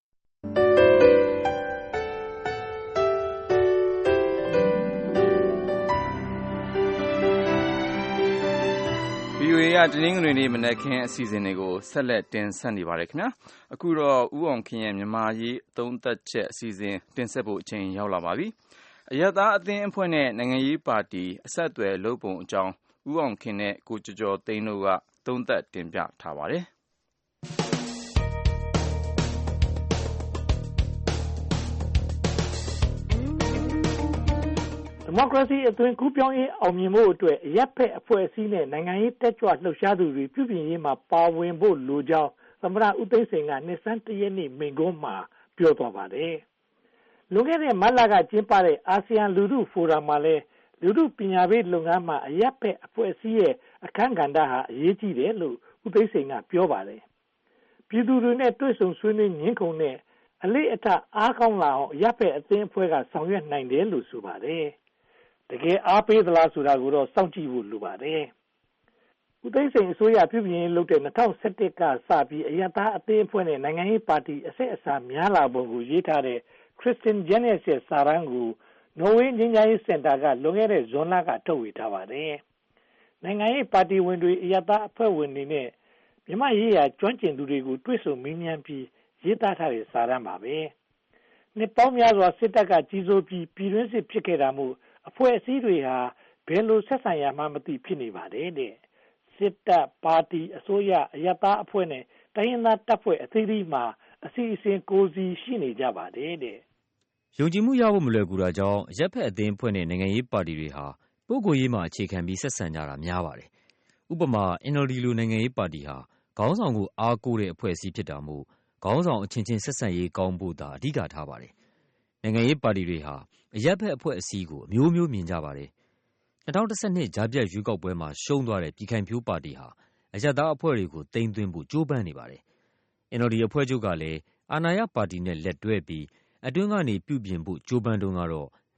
VOA ကတနင်္ဂနွေနေ့မနက်ခင်းအစီအစဉ်တွေကိုဆက်လက်တင်ဆက်နေပါတယ်ခင်ဗျာအခုတော့ဦးအောင်ခင်ရဲ့မြန်မာရေးအသုံးသက်ချက်အစီအစဉ်တင်ဆက်ဖို့အချိန်ရောက်လာပါပြီအရသာအသင်းအဖွဲ့နဲ့နိုင်ငံရေးပါတီအဆက်အသွယ်လုပ်ပုံအကြောင်းဦးအောင်ခင်နဲ့ကိုကျော်ကျော်သိန်းတို့ကသုံးသပ်တင်ပြထားပါတယ်ဒီမိုကရေစီအသွင်ကူးပြောင်းရေးအောင်မြင်ဖို့အတွက်အရပ်ဖက်အဖွဲ့အစည်းနဲ့နိုင်ငံရေးတက်ကြွလှုပ်ရှားသူတွေပြုပြင်ရေးမှာပါဝင်ဖို့လိုကြောင်းသမ္မတဦးသိန်းစိန်ကနှစ်ဆန်း1ရက်နေ့မိန့်ခွန်းမှာပြောသွားပါတယ်။လွန်ခဲ့တဲ့မတ်လကကျင်းပတဲ့အာဆီယံလူထုဖိုရမ်မှာလည်းလူထုပညာပေးလုပ်ငန်းမှာအရပ်ဖက်အဖွဲ့အစည်းရဲ့အခန်းကဏ္ဍဟာအရေးကြီးတယ်လို့ဦးသိန်းစိန်ကပြောပါတယ်။ပြည်သူတွေနဲ့တွေ့ဆုံဆွေးနွေးငြင်းခုန်တဲ့အလေးအထအားကောင်းလာအောင်အရပ်ဖက်အသင်းအဖွဲ့ကဆောင်ရွက်နိုင်တယ်လို့ဆိုပါတယ်။တကယ်အားပေးသလားဆိုတာကိုတော့စောင့်ကြည့်ဖို့လိုပါတယ်။ဦးသိန်းစိန်အစိုးရပြုပြင်ရေးလုပ်တဲ့2011ကစပြီးအရသာအသင်းအဖွဲ့နဲ့နိုင်ငံရေးပါတီအဆက်အဆံများလာပုံကိုရေးထားတဲ့ Kristin Jennings ရဲ့စာရန်ကိုနော်ဝေးငြိမ်းချမ်းရေးစင်တာကလွန်ခဲ့တဲ့ဇွန်လကထုတ်ဝေထားပါတယ်။နိုင်ငံရေးပါတီဝင်တွေအရသာအဖွဲ့ဝင်တွေနဲ့မြန်မာရေးရာကျွမ်းကျင်သူတွေကိုတွေ့ဆုံမေးမြန်းပြီးရေးသားထားတဲ့စာရန်ပါပဲ။နှစ်ပေါင်းများစွာစစ်တပ်ကကြီးစိုးပြီးပြည်တွင်းစစ်ဖြစ်ခဲ့တာမို့အဖွဲ့အစည်းတွေဟာဘယ်လိုဆက်ဆံရမှမသိဖြစ်နေပါတယ်တဲ့စစ်တပ်ပါတီအစိုးရအယက်သားအဖွဲ့နဲ့တိုင်းရင်းသားတပ်ဖွဲ့အသီးသီးမှာအစီအစဉ်ကိုစီရှိနေကြပါတယ်တဲ့ယုံကြည်မှုရဖို့မလွယ်ကူတာကြောင့်ရပ်ဖက်အသင်းအဖွဲ့နဲ့နိုင်ငံရေးပါတီတွေဟာပုဂ္ဂိုလ်ရေးမှာအခြေခံပြီးဆက်ဆံကြတာများပါတယ်ဥပမာ NLD လိုနိုင်ငံရေးပါတီဟာခေါင်းဆောင်ကိုအားကိုးတဲ့အဖွဲ့အစည်းဖြစ်တာမို့ခေါင်းဆောင်အချင်းချင်းဆက်ဆံရေးကောင်းဖို့သာအဓိကထားပါတယ်နိုင်ငံရေးပါတီတွေဟာအရပ်ဖက်အဖွဲ့အစည်းကိုအမျိုးမျိုးမြင်ကြပါတယ်2012ကြားပြတ်ရွေးကောက်ပွဲမှာရှုံးသွားတဲ့ပြည်ခိုင်ဖြိုးပါတီဟာအရပ်သားအဖွဲ့တွေကိုသိမ်းသွင်းဖို့ကြိုးပမ်းနေပါတယ် NLD အဖွဲ့ချုပ်ကလည်းအာဏာရပါတီနဲ့လက်တွဲပြီးအတွင်းကနေပြုပြင်ဖို့ကြိုးပမ်းတုန်းကတော့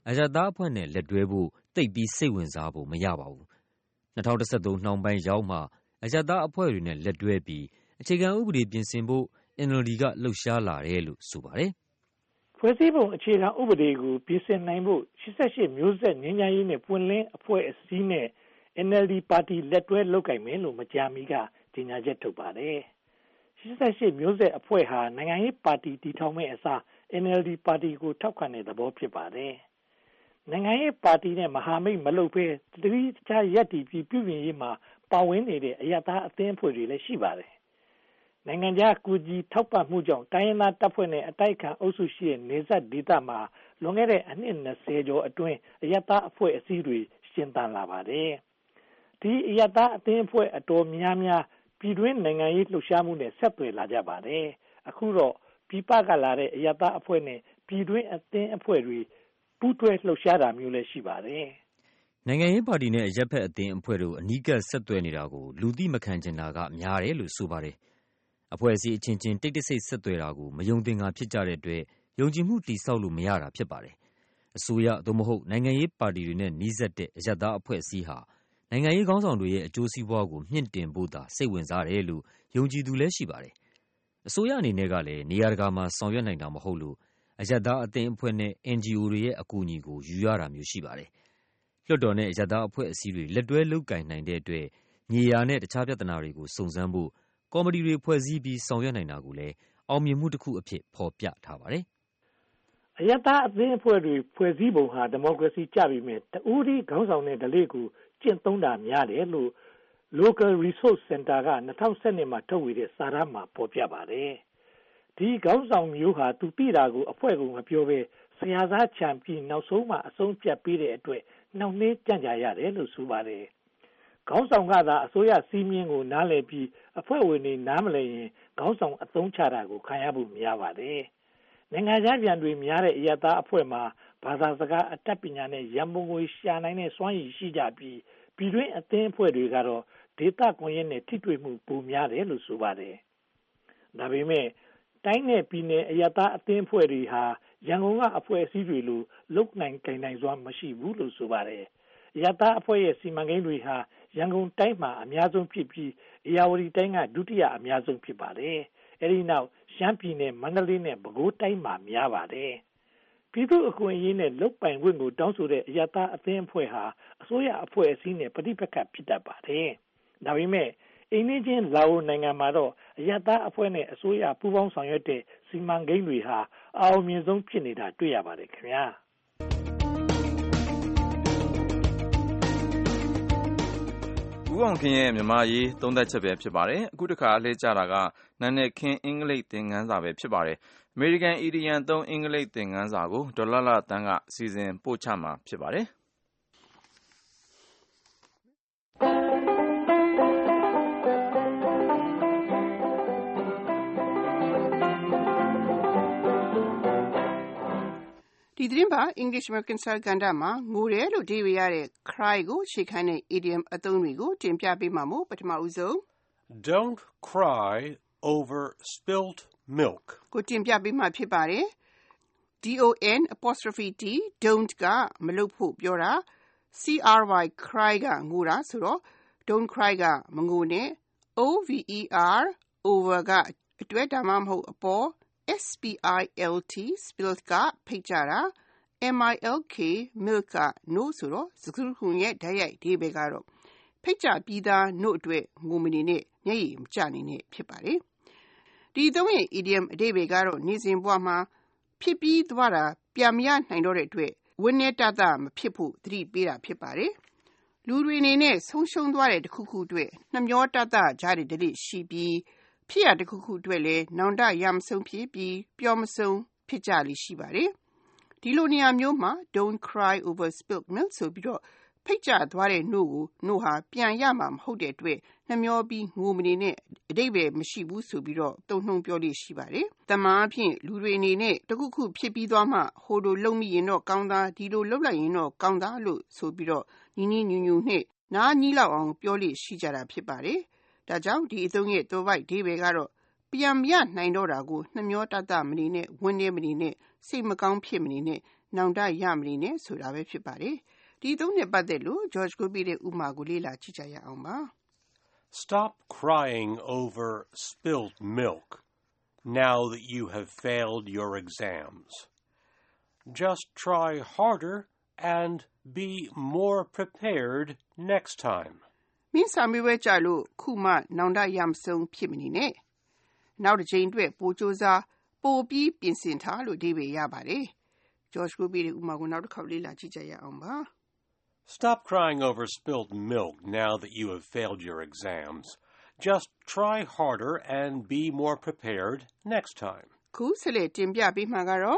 အရပ်သားအဖွဲ့နဲ့လက်တွဲဖို့သိပ်ပြီးစိတ်ဝင်စားဖို့မရပါဘူး။2013နှောင်းပိုင်းရောက်မှအရပ်သားအဖွဲ့တွေနဲ့လက်တွဲပြီးအခြေခံဥပဒေပြင်ဆင်ဖို့ NLD ကလှုပ်ရှားလာတယ်လို့ဆိုပါတယ်။ဖွဲ့စည်းပုံအခြေခံဥပဒေကိုပြင်ဆင်နိုင်ဖို့88မျိုးဆက်ငြိမ်းချမ်းရေးနဲ့ပွင့်လင်းအဖွဲ့အစည်းနဲ့ NLD ပါတီလက်တွဲလုပ်ကိုင်မယ်လို့မကြာမီကကြေညာချက်ထုတ်ပါတယ်။88မျိုးဆက်အဖွဲ့ဟာနိုင်ငံရေးပါတီတည်ထောင်မဲ့အစား NLD ပါတီကိုထောက်ခံတဲ့သဘောဖြစ်ပါတယ်။နိုင်ငံရေးပါတီနဲ့မဟာမိတ်မလုပ်ဘဲတတိတခြားရပ်တည်ပြီးပြုပြင်ရေးမှာပါဝင်နေတဲ့အရပ်သားအသင်းအဖွဲ့တွေလည်းရှိပါတယ်။နိုင်ငံခြားကူညီထောက်ပံ့မှုကြောင့်တိုင်းရင်းသားတပ်ဖွဲ့နဲ့အတိုက်ခံအုပ်စုရှိတဲ့နေဆက်ဒေသမှာလွန်ခဲ့တဲ့အနှစ်20ကျော်အတွင်းအရပ်သားအဖွဲ့အစည်းတွေရှင်သန်လာပါတယ်။ဒီအရပ်သားအသင်းအဖွဲ့အတော်များများပြည်တွင်းနိုင်ငံရေးလှုပ်ရှားမှုနဲ့ဆက်သွယ်လာကြပါတယ်။အခုတော့ပြည်ပကလာတဲ့အရပ်သားအဖွဲ့နဲ့ပြည်တွင်းအသင်းအဖွဲ့တွေပူးတွဲလှုပ်ရှားတာမျိုးလည်းရှိပါတယ်။နိုင်ငံရေးပါတီနဲ့အရပ်ဖက်အသင်းအဖွဲ့တို့အနီးကပ်ဆက်သွယ်နေတာကိုလူသိမခံကျင်တာကများတယ်လို့ဆိုပါတယ်။အဖွဲ့အစည်းအချင်းချင်းတိတ်တဆိတ်ဆက်သွယ်တာကိုမယုံသင်္ကာဖြစ်ကြတဲ့အတွက်ယုံကြည်မှုတည်ဆောက်လို့မရတာဖြစ်ပါတယ်။အစိုးရသို့မဟုတ်နိုင်ငံရေးပါတီတွေနဲ့နှီးစပ်တဲ့အရပ်သားအဖွဲ့အစည်းဟာနိုင်ငံရေးခေါင်းဆောင်တွေရဲ့အကျိုးစီးပွားကိုမြင့်တင်ဖို့သာစိတ်ဝင်စားတယ်လို့ယုံကြည်သူလည်းရှိပါတယ်။အစိုးရအနေနဲ့ကလည်းနေရာတကာမှာဆောင်ရွက်နိုင်တာမဟုတ်လို့အရပ်သားအသင်းအဖွဲ့နဲ့ NGO တွေရဲ့အကူအညီကိုယူရတာမျိုးရှိပါတယ်။လွှတ်တော်နဲ့အရပ်သားအဖွဲ့အစည်းတွေလက်တွဲလုပ်ကိုင်နိုင်တဲ့အတွက်ညီရာနဲ့တခြားပြဿနာတွေကိုစုံစမ်းဖို့ကော်မတီတွေဖွဲ့စည်းပြီးဆောင်ရွက်နိုင်တာကိုလည်းအောင်မြင်မှုတစ်ခုအဖြစ်ဖော်ပြထားပါတယ်။အရပ်သားအသင်းအဖွဲ့တွေဖွဲ့စည်းပုံဟာဒီမိုကရေစီကျပြီမဲ့တဦးဒီခေါင်းဆောင်တဲ့ဓလေ့ကိုကျင့်သုံးတာများတယ်လို့ Local Resource Center က2012မှာထုတ်ဝေတဲ့စာတမ်းမှာဖော်ပြပါတယ်။ဒီခေါင်းဆောင်မျိုးဟာသူသိတာကိုအဖွဲ့ကမပြောဘဲဆရာသားချန်ပြီးနောက်ဆုံးမှအဆုံးဖြတ်ပေးတဲ့အတွက်နှောင့်နှေးကြံ့ကြာရတယ်လို့ဆိုပါတယ်။ခေါင်းဆောင်ကသာအစိုးရစီးမြင်ကိုနားလည်ပြီးအဖွဲ့ဝင်တွေနားမလည်ရင်ခေါင်းဆောင်အသုံးချတာကိုခံရဖို့များပါတယ်။နိုင်ငံခြားပြန်တွေများတဲ့အရပ်သားအဖွဲ့မှာဘာသာစကားအတတ်ပညာနဲ့ရန်ပုံငွေရှာနိုင်တဲ့စွမ်းရည်ရှိကြပြီးပြည်တွင်းအသင်းအဖွဲ့တွေကတော့ဒေသကွန်ရက်နဲ့ထိတွေ့မှုပိုများတယ်လို့ဆိုပါတယ်။ဒါပေမဲ့တိုင်းနဲ့ပြည်နယ်အရပ်သားအသင်းအဖွဲ့တွေဟာရန်ကုန်ကအဖွဲ့အစည်းတွေလိုလုတ်နိုင်ကိုင်နိုင်စွမ်းမရှိဘူးလို့ဆိုပါတယ်။အရပ်သားအဖွဲ့ရဲ့စီမံကိန်းတွေဟာရန်ကုန်တိုင်းမှာအများဆုံးဖြစ်ပြီးဧရာဝတီတိုင်းကဒုတိယအများဆုံးဖြစ်ပါတယ်။အဲဒီနောက်ရှမ်းပြည်နယ်မန္တလေးနဲ့ပဲခူးတိုင်းမှာများပါတယ်။ပြည်သူ့အခွင့်အရေးနဲ့လုတ်ပိုင်ခွင့်ကိုတောင်းဆိုတဲ့အရပ်သားအသင်းအဖွဲ့ဟာအစိုးရအဖွဲ့အစည်းနဲ့ပဋိပက္ခဖြစ်တတ်ပါတယ်။ဒါပေမဲ့အိမ်နီးချင်းလာအိုနိုင်ငံမှာတော့အရပ်သားအဖွဲ့နဲ့အစိုးရပူးပေါင်းဆောင်ရွက်တဲ့စီမံကိန်းတွေဟာအောင်မြင်ဆုံးဖြစ်နေတာတွေ့ရပါတယ်ခင်ဗျာ။ဦးအောင်ခင်ရဲ့မြန်မာရေးသုံးသပ်ချက်ပဲဖြစ်ပါတယ်။အခုတစ်ခါလှည့်ကြတာကနာနဲ့ခင်အင်္ဂလိပ်သင်ခန်းစာပဲဖြစ်ပါတယ်။ American Idiom 3အင်္ဂလိပ်သင်ခန်းစာကိုဒေါ်လာတန်းကစီစဉ်ပို့ချမှာဖြစ်ပါတယ်။ဒီသတင်းပါ English American Style ကဏ္ဍမှာငိုတယ်လို့အဓိပ္ပာယ်ရတဲ့ cry ကိုရှေ့ခိုင်းတဲ့ idiom အသုံးတွေကိုတင်ပြပေးမှာမို့ပထမဦးဆုံး Don't cry over spilt milk ကိုတင်ပြပေးမှာဖြစ်ပါတယ်။ DON'(T) don't ကမလုပ်ဖို့ပြောတာ CRY cry ကငိုတာဆိုတော့ don't cry ကမငိုနဲ့ over ကအတွက်ဒါမှမဟုတ်အပေါ်spilt ကဖိတ်ကြတာ milk milk က no ဆိုတော့စကားခုရဲ့ဓာတ်ရိုက်အဓိပ္ပာယ်ကတော့ဖိတ်ကြပြီးသား no အတွက်ငိုမနေနဲ့မျက်ရည်မကျနေနဲ့ဖြစ်ပါတယ်။ဒီသုံးရဲ့ idiom အဓိပ္ပာယ်ကတော့နေ့စဉ်ဘဝမှာဖြစ်ပြီးသွားတာပြန်မရနိုင်တော့တဲ့အတွက်ဝင်းနဲ့တသမဖြစ်ဖို့သတိပေးတာဖြစ်ပါတယ်။လူတွေအနေနဲ့ဆုံးရှုံးသွားတဲ့တစ်ခုခုအတွက်နှမျောတတကြတဲ့ဓလေ့ရှိပြီးဖြစ်ရတစ်ခုခုအတွက်လည်းနောင်တရမဆုံးဖြစ်ပြီးပျော်မဆုံးဖြစ်ကြလိမ့်ရှိပါတယ်။ဒီလိုနေရာမျိုးမှာ don't cry over spilt milk ဆိုပြီးတော့ဖိတ်ကြသွားတဲ့နှုတ်ကိုနှုတ်ဟာပြန်ရမှာမဟုတ်တဲ့အတွက်နှမျောပြီးငိုမနေနဲ့အဓိပ္ပာယ်မရှိဘူးဆိုပြီးတော့သုံးနှုန်းပြောလို့ရှိပါတယ်။တမန်အဖြစ်လူတွေအနေနဲ့တစ်ခုခုဖြစ်ပြီးသွားမှဟိုလိုလုံမိရင်တော့ကောင်းတာဒီလိုလုပ်လိုက်ရင်တော့ကောင်းတာလို့ဆိုပြီးတော့ညီညီညူညူနဲ့နားညီးလောက်အောင်ပြောလို့ရှိကြတာဖြစ်ပါတယ်။ဒါကြောင့်ဒီအသုံးရဲ့သွယ်ဝိုက်အဓိပ္ပာယ်ကတော့ပြန်မရနိုင်တော့တာကိုနှမျောတတမနေနဲ့ဝန်းနေမနေနဲ့စိတ်မကောင်းဖြစ်မနေနဲ့နောင်တရမနေနဲ့ဆိုတာပဲဖြစ်ပါတယ်။ဒီသုံးနဲ့ပတ်သက်လို့ George ကိုပြတဲ့ဥမာကိုလေ့လာကြည့်ကြရအောင်ပါ။ Stop crying over spilled milk now that you have failed your exams. Just try harder and be more prepared next time. မင်းစာမေးပွဲကြလို့ခုမှနောင်တရမဆုံးဖြစ်မနေနဲ့။နောက်တစ်ချိန်အတွက်ပိုကြိုးစားပိုပြီးပြင်ဆင်ထားလို့ဒီပဲရပါတယ်။ George ကိုပြတဲ့ဥမာကိုနောက်တစ်ခေါက်လေ့လာကြည့်ကြရအောင်ပါ။ Stop crying over spilled milk now that you have failed your exams. Just try harder and be more prepared next time. ခုဆက်လက်တင်ပြပေးမှာကတော့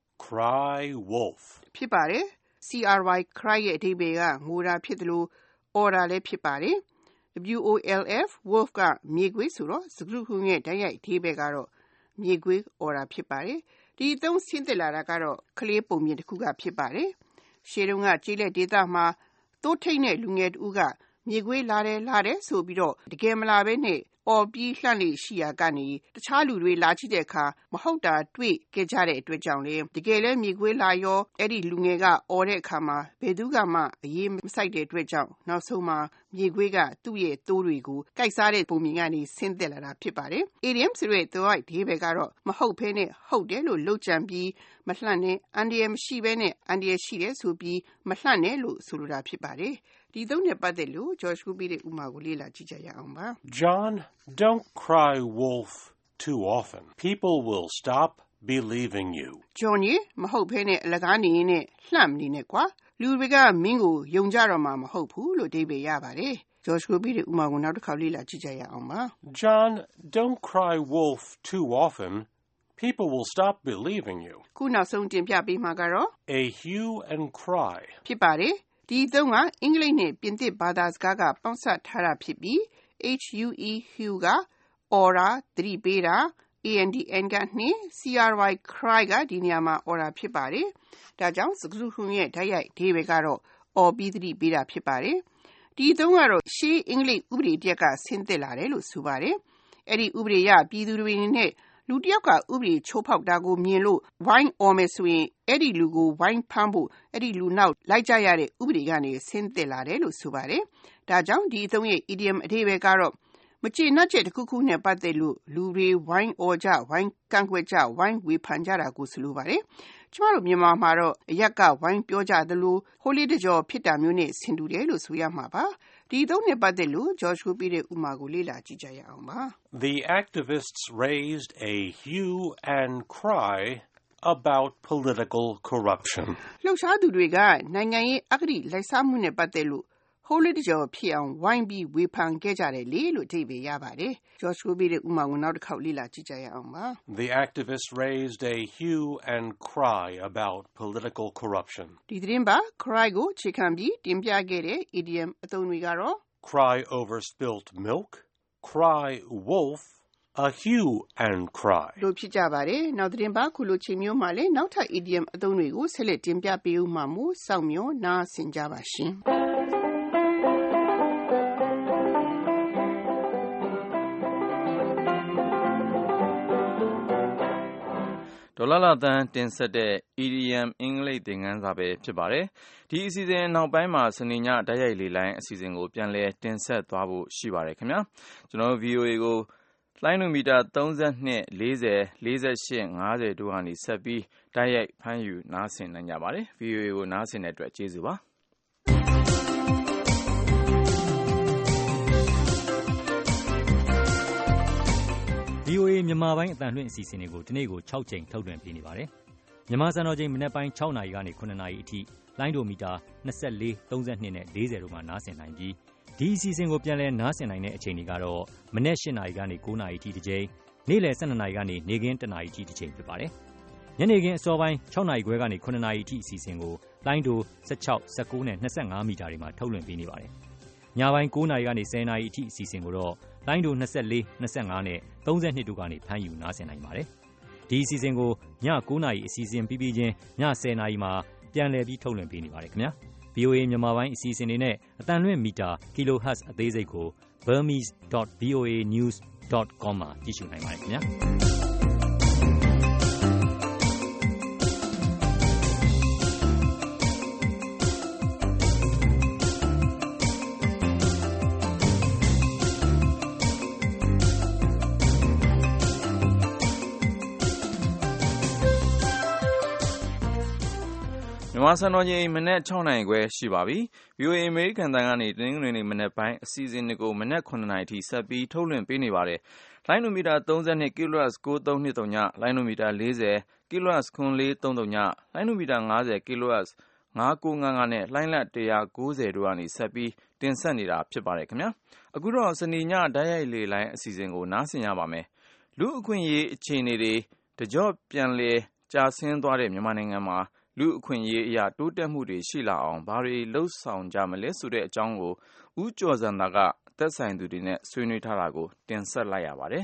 Cry wolf ဖြစ်ပါတယ်။ CRY cry ရဲ့အဓိပ္ပာယ်ကငိုတာဖြစ်တယ်လို့အော်တာလည်းဖြစ်ပါတယ်။ WOLF wolf ကမြေခွေးဆိုတော့စကားခုရဲ့ဓာတ်ရိုက်အဓိပ္ပာယ်ကတော့မြေခွေးအော်တာဖြစ်ပါတယ်။ဒီအသုံးဆင်းသက်လာတာကတော့ကလေးပုံမြင်တစ်ခုကဖြစ်ပါတယ်။ရှေးတုန်းကကျေးလက်ဒေသမှာတိုးထိတ်တဲ့လူငယ်တူကမြေခွေးလာတယ်ဆိုပြီးတော့တကယ်မလာဘဲနဲ့အော်ပြီးလှန့်လေရှိရာကနေတခြားလူတွေလာကြည့်တဲ့အခါမဟုတ်တာတွေ့ခဲ့ကြတဲ့အတွက်ကြောင့်လေတကယ်လဲမြေခွေးလာရောအဲ့ဒီလူငယ်ကအော်တဲ့အခါမှာဘယ်သူမှအရေးမဆိုင်တဲ့အတွက်ကြောင့်နောက်ဆုံးမှာမြေခွေးကသူ့ရဲ့တိုးတွေကိုကိုက်စားတဲ့ပုံမြင်ကနေဆင်းသက်လာတာဖြစ်ပါတယ်။ Idiom ဆိုတဲ့သွိုက်ဒီဘက်ကတော့မဟုတ်ဘဲနဲ့ဟုတ်တယ်လို့လုပ်ကြံပြီးမလှန့်နဲ့အန်ဒီယမရှိဘဲနဲ့အန်ဒီယရှိတယ်ဆိုပြီးမလှန့်နဲ့လို့ဆိုလိုတာဖြစ်ပါတယ်။ဒီသုံးနဲ့ပတ်သက်လို့ George ကိုပြတဲ့ဥမာကိုလေ့လာကြည့်ကြရအောင်ပါ။ John, don't cry wolf too often. People will stop believing you. John မဟုတ်ဘဲနဲ့အလကားနေရင်နဲ့လှမ်းမနေနဲ့ကွာလူတွေကမင်းကိုယုံကြတော့မှမဟုတ်ဘူးလို့အဓိပ္ပာယ်ရပါတယ်။ George ကိုပြတဲ့ဥမာကိုနောက်တစ်ခါလေ့လာကြည့်ကြရအောင်ပါ John, don't cry wolf too often. People will stop believing you. ခုနောက်ဆုံးတင်ပြပေးမှာကတော့ A hue and cry ဖြစ်ပါတယ်။ဒီသုံးကအင်္ဂလိပ်နဲ့ပြင်သစ်ဘာသာစကားကပေါင်းစပ်ထားတာဖြစ်ပြီး HUE hue က aura သတိပေးတာ ANDN ကနှင်း CRY cry ကဒီနေရာမှာ aura ဖြစ်ပါတယ်။ဒါကြောင့်စကားစုရဲ့ဓာတ်ရိုက်အဓိပ္ပာယ်ကတော့အော်ပြီးသတိပေးတာဖြစ်ပါတယ်။ဒီသုံးကတော့ရှေးအင်္ဂလိပ်ဥပဒေတရက်ကဆင်းသက်လာတယ်လို့ဆိုပါတယ်။အဲ့ဒီဥပဒေရပြည်သူတွေနဲ့လူတယောက်ကဥပဒေချိုးဖောက်တာကိုမြင်လို့ဝိုင်းအော်မယ်ဆိုရင်အဲ့ဒီလူကိုဝိုင်းဖမ်းဖို့အဲ့ဒီလူနောက်လိုက်ကြရတဲ့ဥပဒေကနေဆင်းသက်လာတယ်လို့ဆိုပါတယ်။ဒါကြောင့်ဒီအသုံးရဲ့ idiom အဓိပ္ပာယ်ကတော့မကျေနပ်ချက်တစ်ခုခုနဲ့ပတ်သက်လို့လူတွေဝိုင်းအော်ကြဝိုင်းကန့်ကွက်ကြဝိုင်းဝေဖန်ကြတာကိုဆိုလိုပါတယ်။ကျမတို့မြန်မာမှာတော့အရက်ကဝိုင်းပြောကြသလိုဟိုလေးတကြောဖြစ်တာမျိုးနဲ့ဆင်တူတယ်လို့ဆိုရမှာပါ။ဒီသုံးနဲ့ပတ်သက်လို့ George ကိုပြတဲ့ဥမာကိုလေ့လာကြည့်ကြရအောင်ပါ The activists raised a hue and cry about political corruption. လှုပ်ရှားသူတွေကနိုင်ငံရေးအဂတိလိုက်စားမှုနဲ့ပတ်သက်လို့ဟိုလေးတကြောဖြစ်အောင်ဝိုင်းပြီးဝေဖန်ခဲ့ကြတယ်လေလို့အဓိပ္ပာယ်ရပါတယ်။ George ကိုပြတဲ့ဥမာကိုနောက်တစ်ခေါက်လေ့လာကြည့်ကြရအောင်ပါ The activists raised a hue and cry about political corruption. ဒီသတင်းပါ cry ကိုခြေခံပြီးတင်ပြခဲ့တဲ့ idiom အသုံးတွေကတော့ Cry over spilt milk, cry wolf, a hue and cry. လို့ဖြစ်ကြပါတယ်။နောက်သတင်းပါခုလိုချိန်မျိုးမှာလည်းနောက်ထပ် idiom အသုံးတွေကိုဆက်လက်တင်ပြပေးဦးမှာမို့စောင့်မျှော်နားဆင်ကြပါရှင်။ဒေါ်လာတန်တင်ဆက်တဲ့ EDM အင်္ဂလိပ်သင်ခန်းစာပဲဖြစ်ပါတယ်။ဒီအစီအစဉ်နောက်ပိုင်းမှာစနေညဓာတ်ရိုက်လေလိုင်းအစီအစဉ်ကိုပြန်လည်တင်ဆက်သွားဖို့ရှိပါတယ်ခင်ဗျာ။ကျွန်တော် VOA ကိုလိုင်းနိုမီတာ32 40 48 50တို့ကနေဆက်ပြီးဓာတ်ရိုက်ဖမ်းယူနားဆင်နိုင်ကြပါတယ်။ VOA ကိုနားဆင်တဲ့အတွက်ကျေးဇူးပါ။ VOA မြန်မာပိုင်းအသံလွှင့်အစီအစဉ်တွေကိုဒီနေ့ကို6ချိန်ထုတ်လွှင့်ပေးနေပါတယ်။မြန်မာစံတော်ချိန်မနက်ပိုင်း6နာရီကနေ9နာရီအထိလိုင်းဒိုမီတာ24 32နဲ့40တို့မှာနားဆင်နိုင်ပြီးဒီအစီအစဉ်ကိုပြန်လည်နားဆင်နိုင်တဲ့အချိန်တွေကတော့မနက်8နာရီကနေ9နာရီအထိတစ်ချိန်နေ့လယ်12နာရီကနေနေ့ခင်း1နာရီအထိတစ်ချိန်ဖြစ်ပါတယ်။ညနေခင်းအစောပိုင်း6နာရီခွဲကနေ9နာရီအထိအစီအစဉ်ကိုလိုင်းဒို16 19နဲ့25မီတာတွေမှာထုတ်လွှင့်ပေးနေပါတယ်။ညပိုင်း9နာရီကနေ10နာရီအထိအစီအစဉ်ကိုတော့လိုင်းဒို24 25နဲ့32တို့ကနေဖမ်းယူနားဆင်နိုင်ပါတယ်။ဒီအစီအစဉ်ကိုည9နာရီအစီအစဉ်ပြီးချင်းည10နာရီမှာပြန်လည်ပြီးထုတ်လွှင့်ပေးနေပါတယ်ခင်ဗျာ။ VOA မြန်မာပိုင်းအစီအစဉ်တွေနဲ့အသံလွှင့်မီတာ kilohertz အသေးစိတ်ကို burmese.voanews.com မှာကြည့်ရှုနိုင်ပါတယ်ခင်ဗျာ။မြန်မာစံတော်ချိန်မနက်6 နာရီခွဲရှိပါပြီ။ VOA အမေရိကန်တန်ကနေတင်းငွေနေ့မနက်ပိုင်းအစီအစဉ်တွေကိုမနက်9 နာရီထိဆက်ပြီးထုတ်လွှင့်ပေးနေပါတယ်။လိုင်းနိုမီတာ32 kHz 9323 လိုင်းနိုမီတာ40 kHz 9430 လိုင်းနိုမီတာ50 kHz 5955နဲ့လိုင်းလတ်190တို့ကနေဆက်ပြီးတင်ဆက်နေတာဖြစ်ပါတယ်ခင်ဗျာ။အခုတော့စနေညဓာတ်ရိုက်လေလိုင်းအစီအစဉ်ကိုနားဆင်ရပါမယ်။လူအခွင့်အရေးအခြေအနေတွေတကြော့ပြန်လဲကြာဆင်းသွားတဲ့မြန်မာနိုင်ငံမှာလူအခွင့်အရေးအရာတိုးတက်မှုတွေရှိလာအောင်ဘာတွေလှုပ်ဆောင်ကြမလဲဆိုတဲ့အကြောင်းကိုဦးကျော်စံသာကသက်ဆိုင်သူတွေနဲ့ဆွေးနွေးထားတာကိုတင်ဆက်လိုက်ရပါတယ်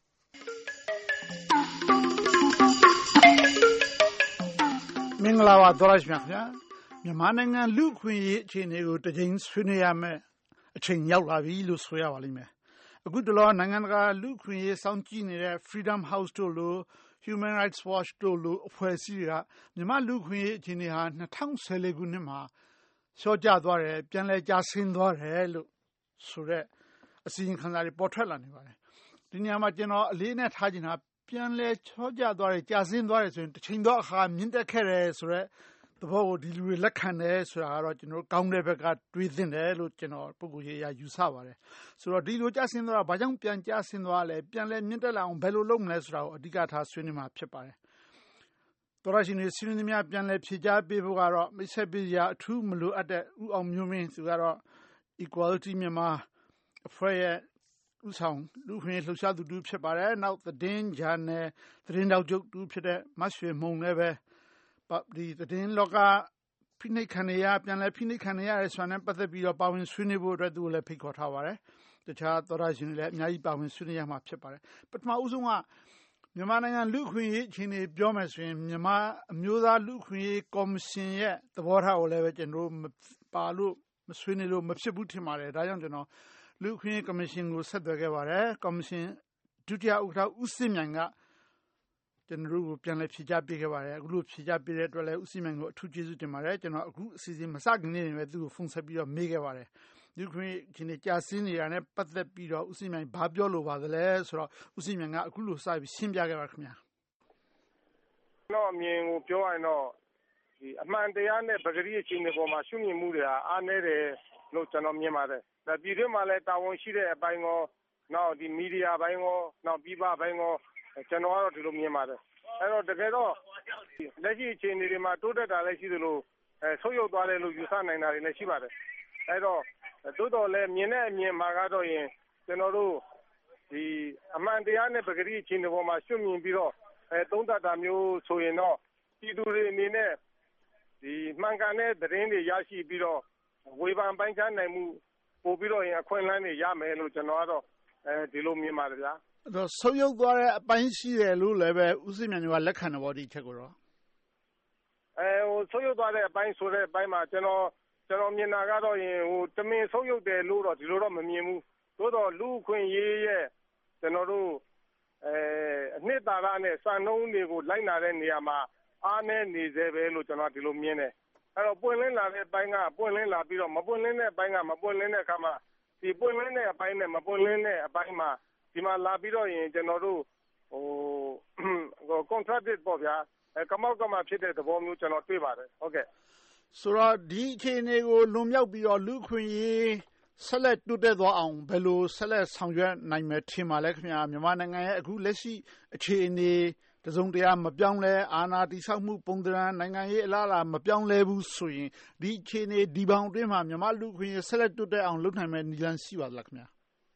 မင်္ဂလာပါသောရရှိမြခင်မြန်မာနိုင်ငံလူအခွင့်အရေးအခြေအနေကိုတစ်ချိန်ဆွေးနွေးရမယ်အချိန်ရောက်လာပြီလို့ဆိုရပါလိမ့်မယ်အခုတလောနိုင်ငံတကာလူအခွင့်အရေးစောင့်ကြည့်နေတဲ့ Freedom House တို့လို့Human Rights Watch တို့လိုအဖွဲ့အစည်းတွေကမြန်မာလူ့အခွင့်အရေးအခြေအနေဟာ2014ခုနှစ်မှာလျော့ကျသွားတယ်ပြန်လည်ကျဆင်းသွားတယ်လို့ဆိုတဲ့အစီရင်ခံစာတွေပေါ်ထွက်လာနေပါတယ်ဒီနေရာမှာကျွန်တော်အလေးနဲ့ထားချင်တာပြန်လည်လျော့ကျသွားတယ်ကျဆင်းသွားတယ်ဆိုရင်တစ်ချိန်တော့အခါမြင့်တက်ခဲ့တယ်ဆိုတော့သဘောကိုဒီလူတွေလက်ခံတယ်ဆိုတာကတော့ကျွန်တော်ကောင်းတဲ့ဘက်ကတွေးသင့်တယ်လို့ကျွန်တော်ပုဂ္ဂိုလ်ရေးအရယူဆပါတယ်ဆိုတော့ဒီလိုကျဆင်းသွားတာဘာကြောင့်ပြန်ကျဆင်းသွားလဲပြန်လဲမြင့်တက်လာအောင်ဘယ်လိုလုပ်မလဲဆိုတာကိုအဓိကထားဆွေးနွေးမှာဖြစ်ပါတယ်တော်ရရှိနေစီးနေများပြန်လဲဖြေကြားပေးဖို့ကတော့မိတ်ဆက်ပေးရအထူးမလိုအပ်တဲ့ဥအောင်မျိုးမင်းသူကတော့ Equality မြန်မာအဖွဲ့ရဲ့ဥဆောင်လူခွင့်လှုပ်ရှားသူတူဖြစ်ပါတယ်နောက်သတင်းဂျာနယ်သတင်းတောက်ချုပ်တူဖြစ်တဲ့မတ်ရွှေမုံလည်းပဲဒီသတင်းလောကဖိနှိပ်ခံရပြန်လဲဖိနှိပ်ခံရရဲဆိုတာနဲ့ပတ်သက်ပြီးတော့ပါဝင်ဆွေးနွေးဖို့အတွက်သူကိုလည်းဖိတ်ခေါ်ထားပါတယ်တခြားသောရရှင်တွေလည်းအများကြီးပါဝင်ဆွေးနွေးရမှာဖြစ်ပါတယ်ပထမဦးဆုံးကမြန်မာနိုင်ငံလူ့အခွင့်အရေးအခြေအနေပြောမယ်ဆိုရင်မြန်မာအမျိုးသားလူ့အခွင့်အရေးကော်မရှင်ရဲ့သဘောထားကိုလည်းပဲကျွန်တော်ပါလို့မဆွေးနွေးလို့မဖြစ်ဘူးထင်ပါတယ်ဒါကြောင့်ကျွန်တော်လူ့အခွင့်အရေးကော်မရှင်ကိုဆက်သွယ်ခဲ့ပါတယ်ကော်မရှင်ဒုတိယဥက္ကဋ္ဌဦးစစ်မြိုင်ကကျွန်တော်တို့ပြန်လည်ဖြေကြားပေးခဲ့ပါတယ်အခုလိုဖြေကြားပေးတဲ့အတွက်လည်းဦးစီမန်ကိုအထူးကျေးဇူးတင်ပါတယ်ကျွန်တော်အခုအစီအစဉ်မစခင်နေပဲသူ့ကိုဖုန်းဆက်ပြီးတော့မေးခဲ့ပါတယ်ဒီခွင့်ချင်းကြာစင်းနေတာနဲ့ပတ်သက်ပြီးတော့ဦးစီမန်ဘာပြောလို့ပါသလဲဆိုတော့ဦးစီမန်ကအခုလိုစပြီးရှင်းပြခဲ့ပါခင်ဗျာတော့အမြင်ကိုပြောရရင်တော့ဒီအမှန်တရားနဲ့ပဂရိအခြေအနေပေါ်မှာရှုမြင်မှုတွေဟာအားနည်းတယ်လို့ကျွန်တော်မြင်ပါတယ်ဒါပြည်တွင်းမှာလည်းတာဝန်ရှိတဲ့အပိုင်းကောနောက်ဒီမီဒီယာဘိုင်းကောနောက်ပြည်ပဘိုင်းကောကျွန်တော်ကတော့ဒီလိုမြင်ပါတယ်အဲ့တော့တကယ်တော့လက်ရှိအခြေအနေတွေမှာတိုးတက်တာလည်းရှိသလိုဆုတ်ယုတ်သွားတယ်လို့ယူဆနိုင်တာတွေလည်းရှိပါတယ်အဲ့တော့တိုးတော်လည်းမြင်တဲ့အမြင်မှာကတော့ရင်ကျွန်တော်တို့ဒီအမှန်တရားနဲ့ပဂရိအခြေအနေပေါ်မှာရှုမြင်ပြီးတော့သုံးသပ်တာမျိုးဆိုရင်တော့ပြည်သူတွေအနေနဲ့ဒီမှန်ကန်တဲ့သတင်းတွေရရှိပြီးတော့ဝေဖန်ပိုင်းခြားနိုင်မှုပို့ပြီးတော့ရင်အခွင့်အလမ်းတွေရမယ်လို့ကျွန်တော်ကတော့ဒီလိုမြင်ပါတယ်ဗျာအဲ့တော့ဆုတ်ယုတ်သွားတဲ့အပိုင်းရှိတယ်လို့လည်းပဲဦးစိမြန်ကလက်ခံတယ်ဗောဒီချက်ကိုတော့ဟိုဆုတ်ယုတ်သွားတဲ့အပိုင်းဆိုတဲ့အပိုင်းမှာကျွန်တော်မြင်တာကတော့ရင်ဟိုတမင်ဆုတ်ယုတ်တယ်လို့တော့ဒီလိုတော့မမြင်ဘူးသို့တော့လူအခွင့်အရေးရဲ့ကျွန်တော်တို့အနှစ်သာရနဲ့စံနှုန်းတွေကိုလိုက်နာတဲ့နေရာမှာအားနည်းနေသေးပဲလို့ကျွန်တော်ဒီလိုမြင်တယ်အဲ့တော့ပွင့်လင်းလာတဲ့အပိုင်းကပွင့်လင်းလာပြီးတော့မပွင့်လင်းတဲ့အပိုင်းကမပွင့်လင်းတဲ့အခါမှာဒီပွင့်လင်းတဲ့အပိုင်းနဲ့မပွင့်လင်းတဲ့အပိုင်းမှာဒီမှာလာပြီးတော့ရင်ကျွန်တော်တို့ဟို contradict ပေါ့ဗျာကမောက်ကမဖြစ်တဲ့သဘောမျိုးကျွန်တော်တွေ့ပါတယ်ဟုတ်ကဲ့ဆိုတော့ဒီအခြေအနေကိုလွန်မြောက်ပြီးတော့လူခွင့်ရေးဆက်လက်တိုးတက်သွားအောင်ဘယ်လိုဆက်လက်ဆောင်ရွက်နိုင်မယ်ထင်ပါလဲခင်ဗျာမြန်မာနိုင်ငံရဲ့အခုလက်ရှိအခြေအနေတစုံတရာမပြောင်းလဲအာဏာတည်ဆောက်မှုပုံသဏ္ဍာန်နိုင်ငံရေးအလားအလာမပြောင်းလဲဘူးဆိုရင်ဒီအခြေအနေဒီဘောင်အတွင်းမှာမြန်မာလူခွင့်ရေးဆက်လက်တိုးတက်အောင်လုပ်နိုင်မယ့်နည်းလမ်းရှိပါသလားခင်ဗျာ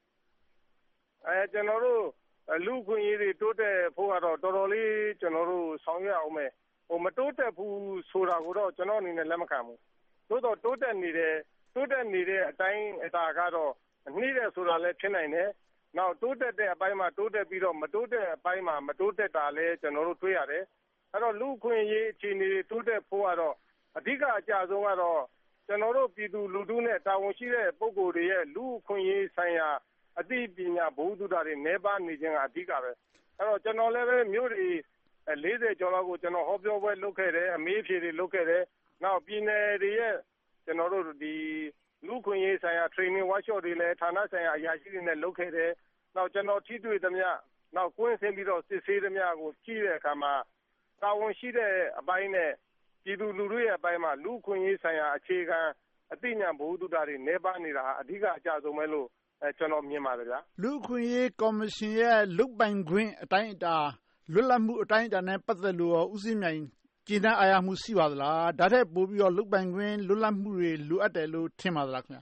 ကျွန်တော်တို့လူခွင့်ရေးတွေတိုးတက်ဖို့ကတော့တော်တော်လေးကျွန်တော်တို့ဆောင်ရွက်အောင်မယ်ဟိုမတိုးတက်ဘူးဆိုတာကိုတော့ကျွန်တော်အနေနဲ့လက်မခံဘူးသို့တော့တိုးတက်နေတဲ့အတိုင်းအတာကတော့နှီးတယ်ဆိုတာလည်းဖြစ်နိုင်တယ်နောက်တိုးတက်တဲ့အပိုင်းမှာတိုးတက်ပြီးတော့မတိုးတက်တဲ့အပိုင်းမှာမတိုးတက်တာလည်းကျွန်တော်တို့တွေ့ရတယ်အဲ့တော့လူခွင့်ရေးအခြေအနေတိုးတက်ဖို့ကတော့အဓိကအကျဆုံးကတော့ကျွန်တော်တို့ပြည်သူလူထုနဲ့တာဝန်ရှိတဲ့ပုဂ္ဂိုလ်တွေရဲ့လူခွင့်ရေးဆိုင်ရာအသိပညာဘုဟုတုတတွေနှဲပါနေခြင်းကအဓိကပဲအဲ့တော့ကျွန်တော်လည်းပဲမြို့တွေ40ကျော်လောက်ကိုကျွန်တော်ဟောပြောပွဲလုပ်ခဲ့တယ်အမေးဖြေတွေလုပ်ခဲ့တယ်နောက်ပြည်နယ်တွေရဲ့ကျွန်တော်တို့ဒီလူခွင့်ရေးဆိုင်ရာ training workshop တွေလည်းဌာနဆိုင်ရာအရာရှိတွေနဲ့လုပ်ခဲ့တယ်နောက်ကျွန်တော်ထိတွေ့သမျှနောက်ကွင်းဆင်းပြီးတော့စစ်ဆေးသမျှကိုကြည့်တဲ့အခါမှာတာဝန်ရှိတဲ့အပိုင်းနဲ့ပပြည်သူလူထုရဲ့အပိုင်းမှာလူခွင့်ရေးဆိုင်ရာအခြေခံအသိဉာဏ်ဘဝတုဒ္ဒတွေနေပါနေတာအဓိကအကျဆုံးပဲလို့ကျွန်တော်မြင်ပါတယ်ဗျာလူခွင့်ရေးကော်မရှင်ရဲ့လုပ်ပိုင်ခွင့်အတိုင်းအတာလွတ်လပ်မှုအတိုင်းအတာနဲ့ပတ်သက်လို့ဦးစိမြိုင်ကျင့်တဲ့အာရမှုရှိပါသလားဒါထက်ပိုပြီးတော့လုပ်ပိုင်ခွင့်လွတ်လပ်မှုတွေလိုအပ်တယ်လို့ထင်ပါသလားခင်ဗျာ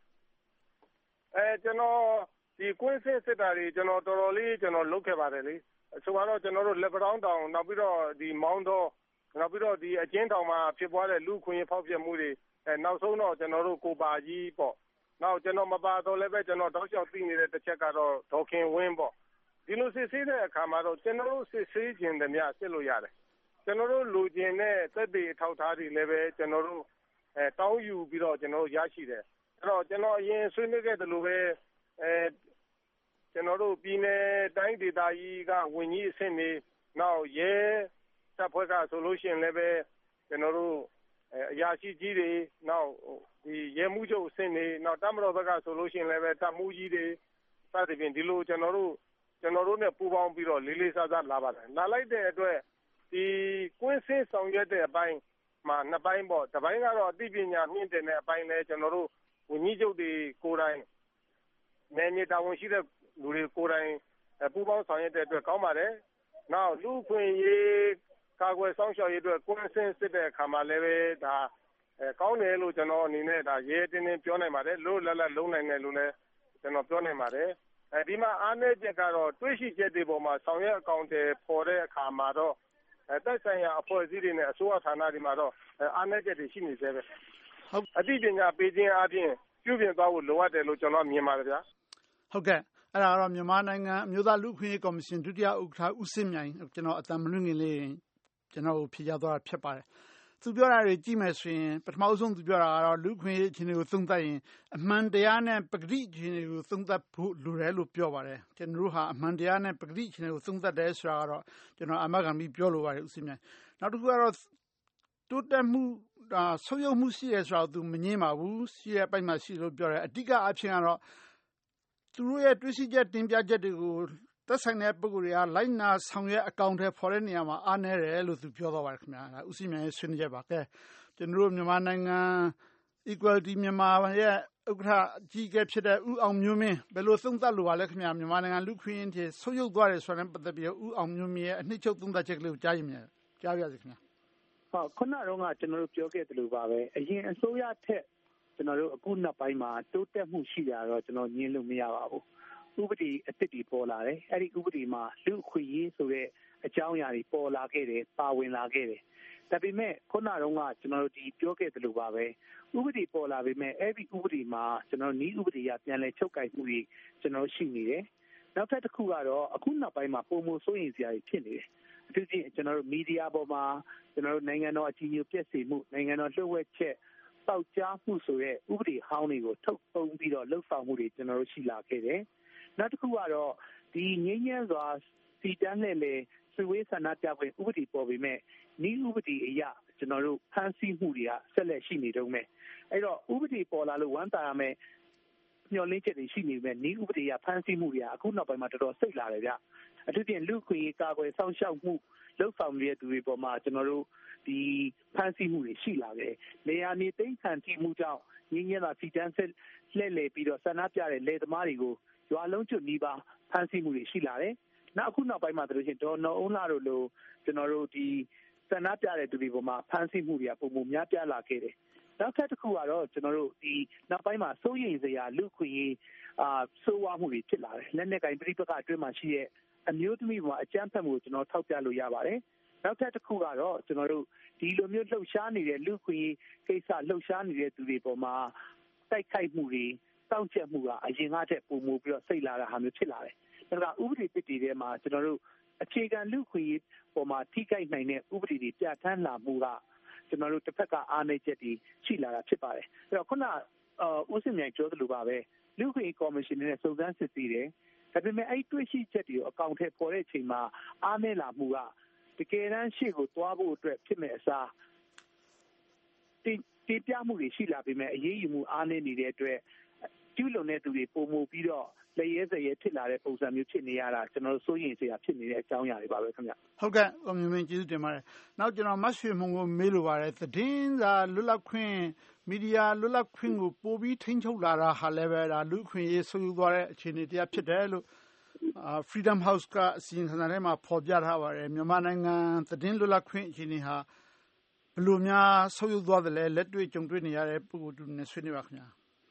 ကျွန်တော်ဒီကွင်းစစ်တာတွေကျွန်တော်တော်တော်လေးကျွန်တော်လုပ်ခဲ့ပါတယ်လေဆိုတော့ကျွန်တော်တို့လက်ပတောင်းတောင်နောက်ပြီးတော့ဒီမောင်းတော့နောက်ပြီးတော့ဒီအကျဉ်းတောင်မှာဖြစ်ပွားတဲ့လူခွင့်ရေးဖောက်ဖျက်မှုတွေနောက်ဆုံးတော့ကျွန်တော်တို့ကိုပါကြီးပေါ့နောက်ကျွန်တော်မပါတော့လည်းပဲကျွန်တော်တောက်လျှောက်သိနေတဲ့တစ်ချက်ကတော့ဒေါခင်ဝင်းပေါ့ဒီလိုစစ်ဆေးတဲ့အခါမှာတော့ကျွန်တော်တို့စစ်ဆေးခြင်းတည်းများစစ်လို့ရတယ်ကျွန်တော်တို့လူကျင်တဲ့သက်သေအထောက်အထားတွေလည်းပဲကျွန်တော်တို့တောင်းယူပြီးတော့ကျွန်တော်တို့ရရှိတယ်အဲ့တော့ကျွန်တော်အရင်ဆွေးနွေးခဲ့တယ်လို့ပဲကျွန်တော်တို့ပြည်နယ်တိုင်းဒေသကြီးကဝန်ကြီးအဆင့်တွေနောက်ရဲတပ်ဖွဲ့ကဆိုလို့ရှိရင်လည်းပဲကျွန်တော်တို့အရာရှိကြီးတွေနောက်ဒီရဲမှုချုပ်အဆင့်တွေနောက်တပ်မတော်ဘက်ကဆိုလို့ရှိရင်လည်းပဲတပ်မှုကြီးတွေစသဖြင့်ဒီလိုကျွန်တော်တို့နဲ့ပူးပေါင်းပြီးတော့လေးလေးစားစားလာပါတယ်လာလိုက်တဲ့အတွက်ဒီကွင်းစင်းဆောင်ရွက်တဲ့အပိုင်းမှာနှစ်ပိုင်းပေါ့တစ်ပိုင်းကတော့အသိပညာမြင့်တင်တဲ့အပိုင်းလဲကျွန်တော်တို့ဝန်ကြီးချုပ်တွေကိုယ်တိုင်နယ်မြေတာဝန်ရှိတဲ့လူတွေကိုယ်တိုင်ပူးပေါင်းဆောင်ရွက်တဲ့အတွက်ကောင်းပါတယ်နောက်လူခွင့်ရေးကာကွယ်ဆောင်ရှောက်ရေးအတွက်ကွင်းစင်းစစ်တဲ့အခါမှာလည်းပဲဒါကောင်းတယ်လို့ကျွန်တော်အနေနဲ့ဒါရဲတင်းတင်းပြောနိုင်ပါတယ်လို့လက်လက်လုံးနိုင်တယ်လို့လည်းကျွန်တော်ပြောနိုင်ပါတယ်ဒီမှာအားနည်းချက်ကတော့တွေးရှိချက်တွေပေါ်မှာဆောင်ရွက်အကောင့်တွေပေါ်တဲ့အခါမှာတော့တက်ဆိုင်ရာအဖွဲ့အစည်းတွေနဲ့အစိုးရဌာနတွေမှာတော့အားနည်းချက်တွေရှိနေသေးပဲဟုတ်အသိပညာပေးခြင်းအပြင်ပြုပြင်သွားဖို့လိုအပ်တယ်လို့ကျွန်တော်မြင်ပါတယ်ဗျာဟုတ်ကဲ့အဲ့ဒါကတော့မြန်မာနိုင်ငံအမျိုးသားလူခွင့်ရေးကော်မရှင်ဒုတိယဥက္ကဋ္ဌဦးစစ်မြိုင်ကျွန်တော်အတန်မလွင့်ခင်လေးကျွန်တော်ဖြေကြားသွားတာဖြစ်ပါတယ်သူပြောတာတွေကြည့်မယ်ဆိုရင်ပထမဆုံးသူပြောတာကတော့လူခွင့်ရေးအခြေအနေကိုသုံးသပ်ရင်အမှန်တရားနဲ့ပဂတိအခြေအနေကိုသုံးသပ်ဖို့လိုတယ်လို့ပြောပါတယ်ကျွန်တော်တို့ဟာအမှန်တရားနဲ့ပဂတိအခြေအနေကိုသုံးသပ်တယ်ဆိုတာကတော့ကျွန်တော်အမတ်ကပြီးပြောလိုပါတယ်ဦးစစ်မြိုင်နောက်တစ်ခုကတော့တိုးတက်မှုဆုတ်ယုတ်မှုရှိတယ်ဆိုတာသူမငြင်းပါဘူးရှိတဲ့ပိုက်မှာရှိလို့ပြောတယ်အဓိကအဖြစ်ကတော့သူတို့ရဲ့တွေးရှိချက်တင်ပြချက်တွေကိုသက်ဆိုင်တဲ့ပုဂ္ဂိုလ်တွေကလိုက်နာဆောင်ရွက်အကောင့်ထဲပေါ်တဲ့နေရာမှာအားနည်းတယ်လို့သူပြောသွားပါတယ်ခင်ဗျာဒါဥစိမြိုင်ရဲ့ဆွေးနွေးချက်ပါကဲကျွန်တော်တို့မြန်မာနိုင်ငံ Equality မြန်မာရဲ့ဥက္ကဋ္ဌအကြီးအကဲဖြစ်တဲ့ဦးအောင်မျိုးမင်းဘယ်လိုသုံးသပ်လိုပါလဲခင်ဗျာမြန်မာနိုင်ငံလူခွင့်ရေးဆုတ်ယုတ်သွားတယ်ဆိုတဲ့ပတ်သက်ပြီးဦးအောင်မျိုးမင်းရဲ့အနှစ်ချုပ်သုံးသပ်ချက်ကလေးကိုကြားရမယ်ကြားရစေခင်ဗျာဟုတ်ခုနကတော့ကျွန်တော်တို့ပြောခဲ့သလိုပါပဲအရင်အစိုးရထက်ကျွန်တော်တို့အခုနောက်ပိုင်းမှာတိုးတက်မှုရှိတာတော့ကျွန်တော်ညင်းလို့မရပါဘူးဥပဒေအသစ်တွေပေါ်လာတယ်အဲ့ဒီဥပဒေမှာလူခွင့်ရေးဆိုတဲ့အကြောင်းအရာတွေပေါ်လာခဲ့တယ်ပါဝင်လာခဲ့တယ်ဒါပေမဲ့ခုနကတော့ကျွန်တော်တို့ဒီပြောခဲ့သလိုပါပဲဥပဒေပေါ်လာပေမဲ့အဲ့ဒီဥပဒေမှာကျွန်တော်နည်းဥပဒေရပြန်လဲချုပ်ကိုင်မှုတွေကျွန်တော်ရှိနေတယ်နောက်ထပ်တစ်ခုကတော့အခုနောက်ပိုင်းမှာပုံမစိုးရင်စရာတွေဖြစ်နေတယ်အထူးသဖြင့်ကျွန်တော်တို့မီဒီယာပေါ်မှာကျွန်တော်တို့နိုင်ငံတော်အကြီးအကျယ်ပြည့်စုံမှုနိုင်ငံတော်လှုပ်ဝက်ချက်ပေါက်ကြားမှုဆိုတဲ့ဥပဒေဟောင်းတွေကိုထုတ်သုံးပြီးတော့လှုပ်ဆောင်မှုတွေကျွန်တော်တို့ရှိလာခဲ့တယ်နောက်တစ်ခုကတော့ဒီငြိမ်းချမ်းစွာစီတန်းနဲ့လေစွေးဆန္ဒပြပွဲဥပဒေပေါ်ပေမဲ့ဤဥပဒေအရကျွန်တော်တို့ဖန်ဆီးမှုတွေကဆက်လက်ရှိနေတုန်းပဲအဲ့တော့ဥပဒေပေါ်လာလို့ဝမ်းသာရမယ်ညှော်လင့်ချက်တွေရှိနေပေမဲ့ဤဥပဒေရဖန်ဆီးမှုတွေကအခုနောက်ပိုင်းမှာတော်တော်စိတ်လာတယ်ဗျအထူးဖြင့်လူခွင့်ရေးကာကွယ်စောင့်ရှောက်မှုလှုပ်ဆောင်နေတဲ့သူတွေပေါ်မှာကျွန်တော်တို့ဒီဖန်ဆီးမှုတွေရှိလာတယ်နေရာမြေသိမ်းခံထိမှုကြောင့်ငြင်းငြင်းသာစီတန်းဆက်လှည့်လည်ပြီးတော့ဆန္ဒပြတဲ့လယ်သမားတွေကိုရွာလုံးကျွတ်နီးပါးဖမ်းဆီးမှုတွေရှိလာတယ်။နောက်အခုနောက်ပိုင်းမှာတို့ချင်းဒေါ်နော်အုံးလာတို့လိုကျွန်တော်တို့ဒီဆန္ဒပြတဲ့သူတွေပေါ်မှာဖမ်းဆီးမှုတွေကပုံမှန်များပြားလာခဲ့တယ်။နောက်ထပ်တစ်ခုကတော့ကျွန်တော်တို့ဒီနောက်ပိုင်းမှာစိုးရိမ်စရာလူခွင့်ရေးစိုးဝါးမှုတွေဖြစ်လာတယ်။လက်နက်ကင်ပြည်ပကအတွင်းမှာရှိတဲ့အမျိုးသမီးပေါ်မှာအကြမ်းဖက်မှုကိုကျွန်တော်ထောက်ပြလို့ရပါတယ်။နောက်ထပ်တစ်ခုကတော့ကျွန်တော်တို့ဒီလိုမျိုးလှုပ်ရှားနေတဲ့လူခွင့်ရေးကိစ္စလှုပ်ရှားနေတဲ့သူတွေပေါ်မှာတိုက်ခိုက်မှုတွေစောင့်ကြက်မှုကအရင်ကတည်းကပုံမူပြီးတော့စိတ်လာတာဟာမျိုးဖြစ်လာတယ်။ဒါကဥပဒေတစ်တည်ထဲမှာကျွန်တော်တို့အခြေခံလူခွင့်ရေးပေါ်မှာထိခိုက်နိုင်တဲ့ဥပဒေတွေပြဋ္ဌာန်းလာမှုကကျွန်တော်တို့တစ်ဖက်ကအားနည်းချက်တွေရှိလာတာဖြစ်ပါတယ်။အဲ့တော့ခုနဦးစင်မြိုင်ပြောသလိုပါပဲလူခွင့်ရေးကော်မရှင်နဲ့စုံစမ်းစစ်ဆေးတယ်။ဒါပေမဲ့အဲ့တွေ့ရှိချက်တွေကိုအကောင့်ထဲပေါ်တဲ့အချိန်မှာအားနည်းလာမှုကတကယ်တမ်းရှေ့ကိုသွားဖို့အတွက်ဖြစ်မဲ့အစားတင်ပြမှုတွေရှိလာပေမဲ့အရေးယူမှုအားနည်းနေတဲ့အတွက်ကျူးလွန်တဲ့သူတွေပုံမူပြီးတော့လက်ရဲစရဲဖြစ်လာတဲ့ပုံစံမျိုးဖြစ်နေရတာကျွန်တော်တို့စိုးရိမ်စရာဖြစ်နေတဲ့အကြောင်းအရာတွေပါပဲခင်ဗျဟုတ်ကဲ့ကိုမြင့်မင်းကျေးဇူးတင်ပါတယ်နောက်ကျွန်တော်မတ်ရွှေမုံကိုမေးလိုပါတယ်သတင်းစာလွတ်လပ်ခွင့်မီဒီယာလွတ်လပ်ခွင့်ကိုပိုပြီးထိန်းချုပ်လာတာဟာလည်းပဲဒါလူခွင့်ရေးဆိုးယူသွားတဲ့အခြေအနေတရားဖြစ်တယ်လို့Freedom House ကအစီရင်ခံစာထဲမှာဖော်ပြထားပါတယ်မြန်မာနိုင်ငံသတင်းလွတ်လပ်ခွင့်အခြေအနေဟာဘယ်လိုများဆုတ်ယုတ်သွားတယ်လဲလက်တွေ့ကြုံတွေ့နေရတဲ့ပုဂ္ဂိုလ်တူနဲ့ဆွေးနွေးပါခင်ဗျာ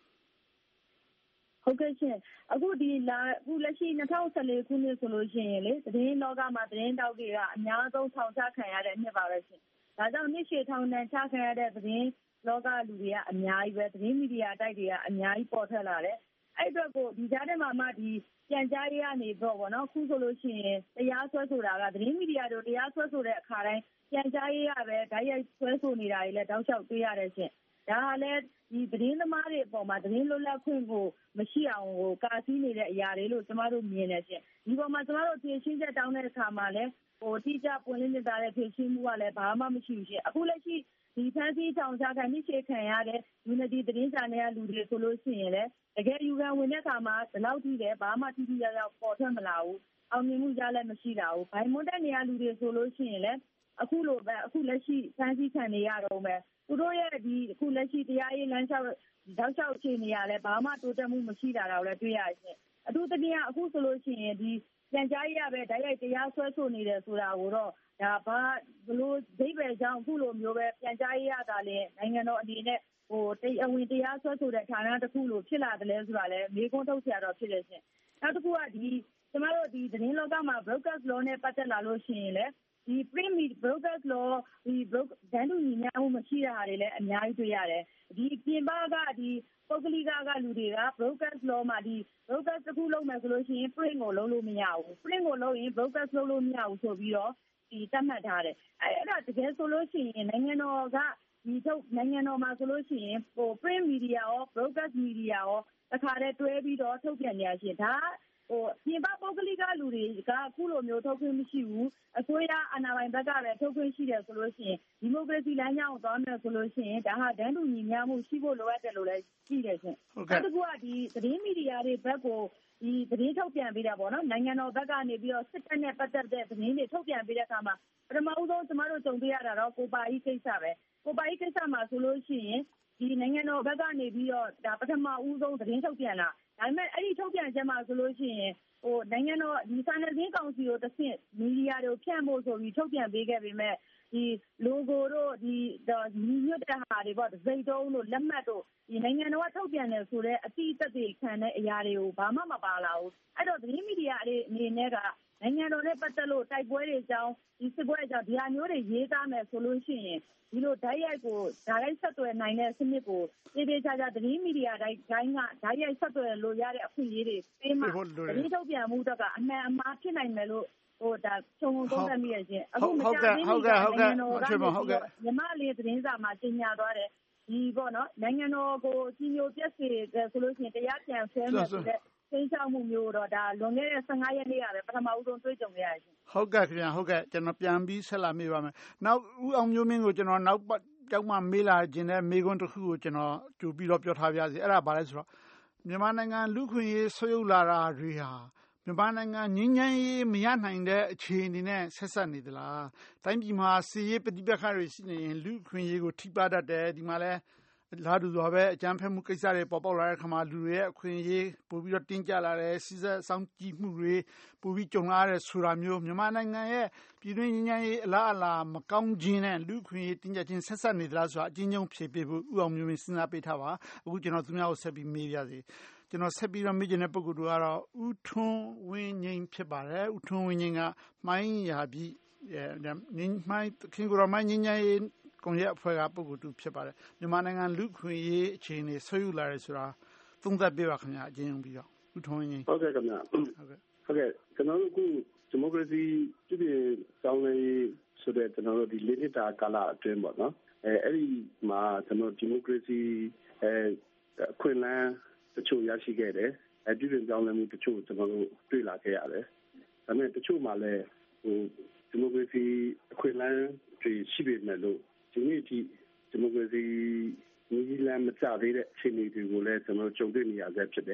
ဟုတ်ကဲ့ရှင်အခုလက်ရှိ2014ခုနှစ်ဆိုလို့ရှိရင်လေသတင်းလောကမှာသတင်းတောက်တွေကအများဆုံးထောင်ချခံရတဲ့နှစ်ပါပဲရှင်ဒါကြောင့်နှစ်ရှည်ထောင်ဒဏ်ချခံရတဲ့သတင်းလောကလူတွေကအများကြီးပဲသတင်းမီဒီယာတိုက်တွေကအများကြီးပေါ်ထွက်လာတယ်အဲ့အတွက်ကိုဒီကြားထဲမှာမှဒီပြန်ကြားရေးကနေတော့ဗောနော်ခုဆိုလို့ရှိရင်တရားစွဲဆိုတာကသတင်းမီဒီယာတို့တရားစွဲဆိုတဲ့အခါတိုင်းပြန်ကြားရေးကပဲဓာတ်ရိုက်စွဲဆိုနေတာတွေလည်းတောက်လျှောက်တွေ့ရတယ်ရှင်ဒါကလည်းဒီသတင်းသမားတွေအပေါ်မှာသတင်းလွတ်လပ်ခွင့်ကိုမရှိအောင်ကိုကာစီးနေတဲ့အရာတွေလို့ကျမတို့မြင်နေရှင်ဒီပေါ်မှာကျမတို့ဖြည့်ရှင်းချက်တောင်းတဲ့အခါမှာလည်းတိကျပွင့်လင်းမြင်သာတဲ့ဖြည့်ရှင်းမှုကလည်းဘာမှမရှိဘူးရှင်အခုလက်ရှိဒီဖန်စီထောင်ချခံနှိရှေခံရတဲ့ Unity သတင်းစာနယ်လူတွေဆိုလို့ရှိရင်လည်းတကယ်ယူခံဝင်တဲ့အခါမှာဒီလောက်ထိလည်းဘာမှထိထိရောက်ရောက်ပေါ်ထွက်မလာဘူးအောင်မြင်မှုရလည်းမရှိလာဘူးဘိုင်မွန်တဲ့နေရာလူတွေဆိုလို့ရှိရင်လည်းအခုလိုပဲအခုလက်ရှိဖန်စီခံနေရတော့မယ်သူတို့ရဲ့ဒီအခုလက်ရှိတရားရေးလမ်းလျှောက်တောက်လျှောက်အခြေအနေရလဲဘာမှတိုးတက်မှုမရှိတာတော့လည်းတွေ့ရရှင်အထူးသဖြင့်အခုဆိုလို့ရှိရင်ဒီပြန်ကြားရေးရပဲဓာတ်ရိုက်တရားစွဲဆိုနေတယ်ဆိုတာကိုတော့ဒါဘာဘလို့ဒိဗယ်ကြောင့်အခုလိုမျိုးပဲပြန်ကြားရေးရတာလည်းနိုင်ငံတော်အနေနဲ့တရားဝင်တရားစွဲဆိုတဲ့ဌာနတစ်ခုလိုဖြစ်လာတယ်လဲဆိုတာလဲမေးခွန်းထုတ်ဆရာတော့ဖြစ်တယ်ရှင်နောက်တစ်ခုကဒီကျမတို့ဒီသတင်းလောကမှာ broadcast law နဲ့ပတ်သက်လာလို့ရှိရင်လည်းဒီ print broadcast law ဒီဒန်းတူညီမျှမှုမရှိတာတွေလည်းအများကြီးတွေ့ရတယ်ဒီပြင်ပကဒီပုဂ္ဂလိကလူတွေက broadcast law မှာဒီ broadcast တစ်ခုလုပ်မယ်ဆိုလို့ရှိရင် print ကိုလုပ်လို့မရဘူး print ကိုလုပ်ရင် broadcast လုပ်လို့မရဘူးဆိုပြီးတော့ဒီသတ်မှတ်ထားတယ်အဲ့ဒါတကယ်ဆိုလို့ရှိရင်နိုင်ငံတော်ကဒီထုတ်နိုင်ငံတော်မှာဆိုလို့ရှိရင်print media ရော broadcast media ရောတစ်ခါတည်းတွဲပြီးတော့ထုတ်ပြန်နေရရှင်ဒါပြင်ပပုဂ္ဂလိကလူတွေကအခုလိုမျိုးထုတ်ခွင့်မရှိဘူးအစိုးရအာဏာပိုင်ဘက်ကလည်းထုတ်ခွင့်ရှိတယ်ဆိုလို့ရှိရင်ဒီမိုကရေစီလမ်းကြောင်းကိုသွားမယ်ဆိုလို့ရှိရင်ဒါဟာတန်းတူညီမျှမှုရှိဖို့လိုအပ်တယ်လို့လည်းရှိတယ်ရှင်နောက်တစ်ခုကဒီသတင်းမီဒီယာတွေဘက်ကိုဒီသတင်းထုတ်ပြန်ပေးတာပေါ့နော်နိုင်ငံတော်ဘက်ကနေပြီးတော့စစ်တပ်နဲ့ပတ်သက်တဲ့သတင်းတွေထုတ်ပြန်ပေးတဲ့အခါမှာပထမဦးဆုံးကျမတို့ကြုံတွေ့ရတာတော့ကိုပါကြီးကိစ္စပဲကိုပါကြီးကိစ္စမှာဆိုလို့ရှိရင်ဒီနိုင်ငံတော်ဘက်ကနေပြီးတော့ဒါပထမဦးဆုံးသတင်းထုတ်ပြန်လာဒါပေမဲ့အဲ့ဒီထုတ်ပြန်ချက်မှာဆိုလို့ရှိရင်နိုင်ငံတော်ဒီစာနယ်ဇင်းကောင်စီကိုတစ်ဆင့်မီဒီယာတွေကိုဖြန့်ဖို့ဆိုပြီးထုတ်ပြန်ပေးခဲ့ပေမဲ့ဒီ logo တို့ဒီညီညွတ်တဲ့ဟာတွေပေါ့စိတ်တုံးတို့လက်မှတ်တို့ဒီနိုင်ငံတော်ကထုတ်ပြန်တယ်ဆိုတော့အတိအသက်တွေခံတဲ့အရာတွေကိုဘာမှမပါလာဘူးအဲ့တော့သတင်းမီဒီယာတွေအနေနဲ့ကနိုင်ငံတော်နဲ့ပတ်သက်လို့တိုက်ပွဲတွေအကြောင်းဒီစစ်ပွဲအကြောင်းဒီဟာမျိုးတွေရေးသားမယ်ဆိုလို့ရှိရင်ဒီလိုဓာတ်ရိုက်ဆက်သွယ်နိုင်တဲ့စနစ်ကိုတေးသေးချာချာသတင်းမီဒီယာတိုင်းကဓာတ်ရိုက်ဆက်သွယ်လို့ရတဲ့အခွင့်အရေးတွေပေးမှသတင်းထုတ်ပြန်မှုတော့ကအမှန်အမှားဖြစ်နိုင်မယ်လို့ဒါခြုံသုံးသပ်မိရခြင်းအခုမကြာသေးဘူးနိုင်ငံတော်ကမြန်မာလေးသတင်းစာမှာကြေညာသွားတယ်ဒီပေါ့နော်နိုင်ငံတော်ကိုကြီးညိုပြည့်စေဆိုလို့ရှိရင်တရားပြန်ဆဲမယ်ဆိုတဲ့သိမ်းချမှုမျိုးတော့ဒါလွန်ခဲ့တဲ့15ရက်နေ့ကပဲပထမဦးဆုံးတွေ့ကြုံရရှင်ဟုတ်ကဲ့ခင်ဗျာဟုတ်ကဲ့ကျွန်တော်ပြန်ပြီးဆက်လာမိပါမယ်နောက်ဦးအောင်မျိုးမင်းကိုကျွန်တော်နောက်ကြောက်မှမေးလာခြင်းတဲ့မေးခွန်းတစ်ခုကိုကျွန်တော်ကြိုပြီးတော့ပြောထားပြစီအဲ့ဒါဘာလဲဆိုတော့မြန်မာနိုင်ငံလူခွင့်ရေးဆွေးနွေးလာတာတွေဟာမြန်မာနိုင်ငံငြိမ်းချမ်းရေးမရနိုင်တဲ့အခြေအနေနဲ့ဆက်ဆက်နေသလားတိုင်းပြည်မှာစီးရေးပဋိပက္ခတွေရှိနေရင်လူခွင့်ရေးကိုထိပါတတ်တယ်ဒီမှာလဲလာတူစွာပဲအကြမ်းဖက်မှုကိစ္စတွေပေါ်ပေါက်လာတဲ့ခါမှာလူတွေရဲ့အခွင့်အရေးပိုပြီးတော့တင်းကျပ်လာတယ်စီးစက်ဆောင်ကြည့်မှုတွေပိုပြီးကြုံလာတဲ့ဆိုတာမျိုးမြန်မာနိုင်ငံရဲ့ပြည်တွင်းငြိမ်းချမ်းရေးအလားအလာမကောင်းခြင်းနဲ့လူခွင့်ရေးတင်းကျပ်ခြင်းဆက်ဆက်နေသလားဆိုတာအချင်းချင်းဖြေပေးဖို့ဥအောင်မျိုးမင်းစဉ်းစားပေးထားပါအခုကျွန်တော်သူများကိုဆက်ပြီးမေးပြစီကျွန်တော်ဆက်ပြီးတော့မေးချင်တဲ့ပုဂ္ဂိုလ်တို့ကတော့ဦးထွန်းဝင်းငိမ့်ဖြစ်ပါတယ်ဦးထွန်းဝင်းငိမ့်ကမှိုင်းရာပြည်မှိုင်းခင်ကိုရမိုင်းငိမ့်ငိမ့်ကွန်ရက်အဖွဲ့ကပုဂ္ဂိုလ်တူဖြစ်ပါတယ်မြန်မာနိုင်ငံလူခွင့်ရေးအခြေအနေဆွေးနွေးလာတယ်ဆိုတာသုံးသပ်ပေးပါခင်ဗျာအကျဉ်းပြီးတော့ဦးထွန်းဝင်းငိမ့်ဟုတ်ကဲ့ခင်ဗျာဟုတ်ကဲ့ကျွန်တော်တို့အခုဒီမိုကရေစီပြည်ပြည်တောင်းလဲဆိုတဲ့ကျွန်တော်တို့ဒီလေးနှစ်တာကာလအတွင်းပေါ့နော်အဲ့ဒီမှာကျွန်တော်ဒီမိုကရေစီအခွင့်အလမ်းတချို့ရရှိခဲ့တယ်ပြည်ပြည်တောင်းလဲမှုတချို့ကျွန်တော်တို့တွေ့လာခဲ့ရတယ်ဒါပေမဲ့တချို့မှာလည်းဒီမိုကရေစီအခွင့်အလမ်းတွေရှိပေမဲ့လို့ဒီနေ့ဒီမိုကရေစီနည်းလမ်းမကျသေးတဲ့အခြေအနေတွေကိုလည်းကျွန်တော်ကြုံတွေ့နေရဆဲဖြစ်တယ်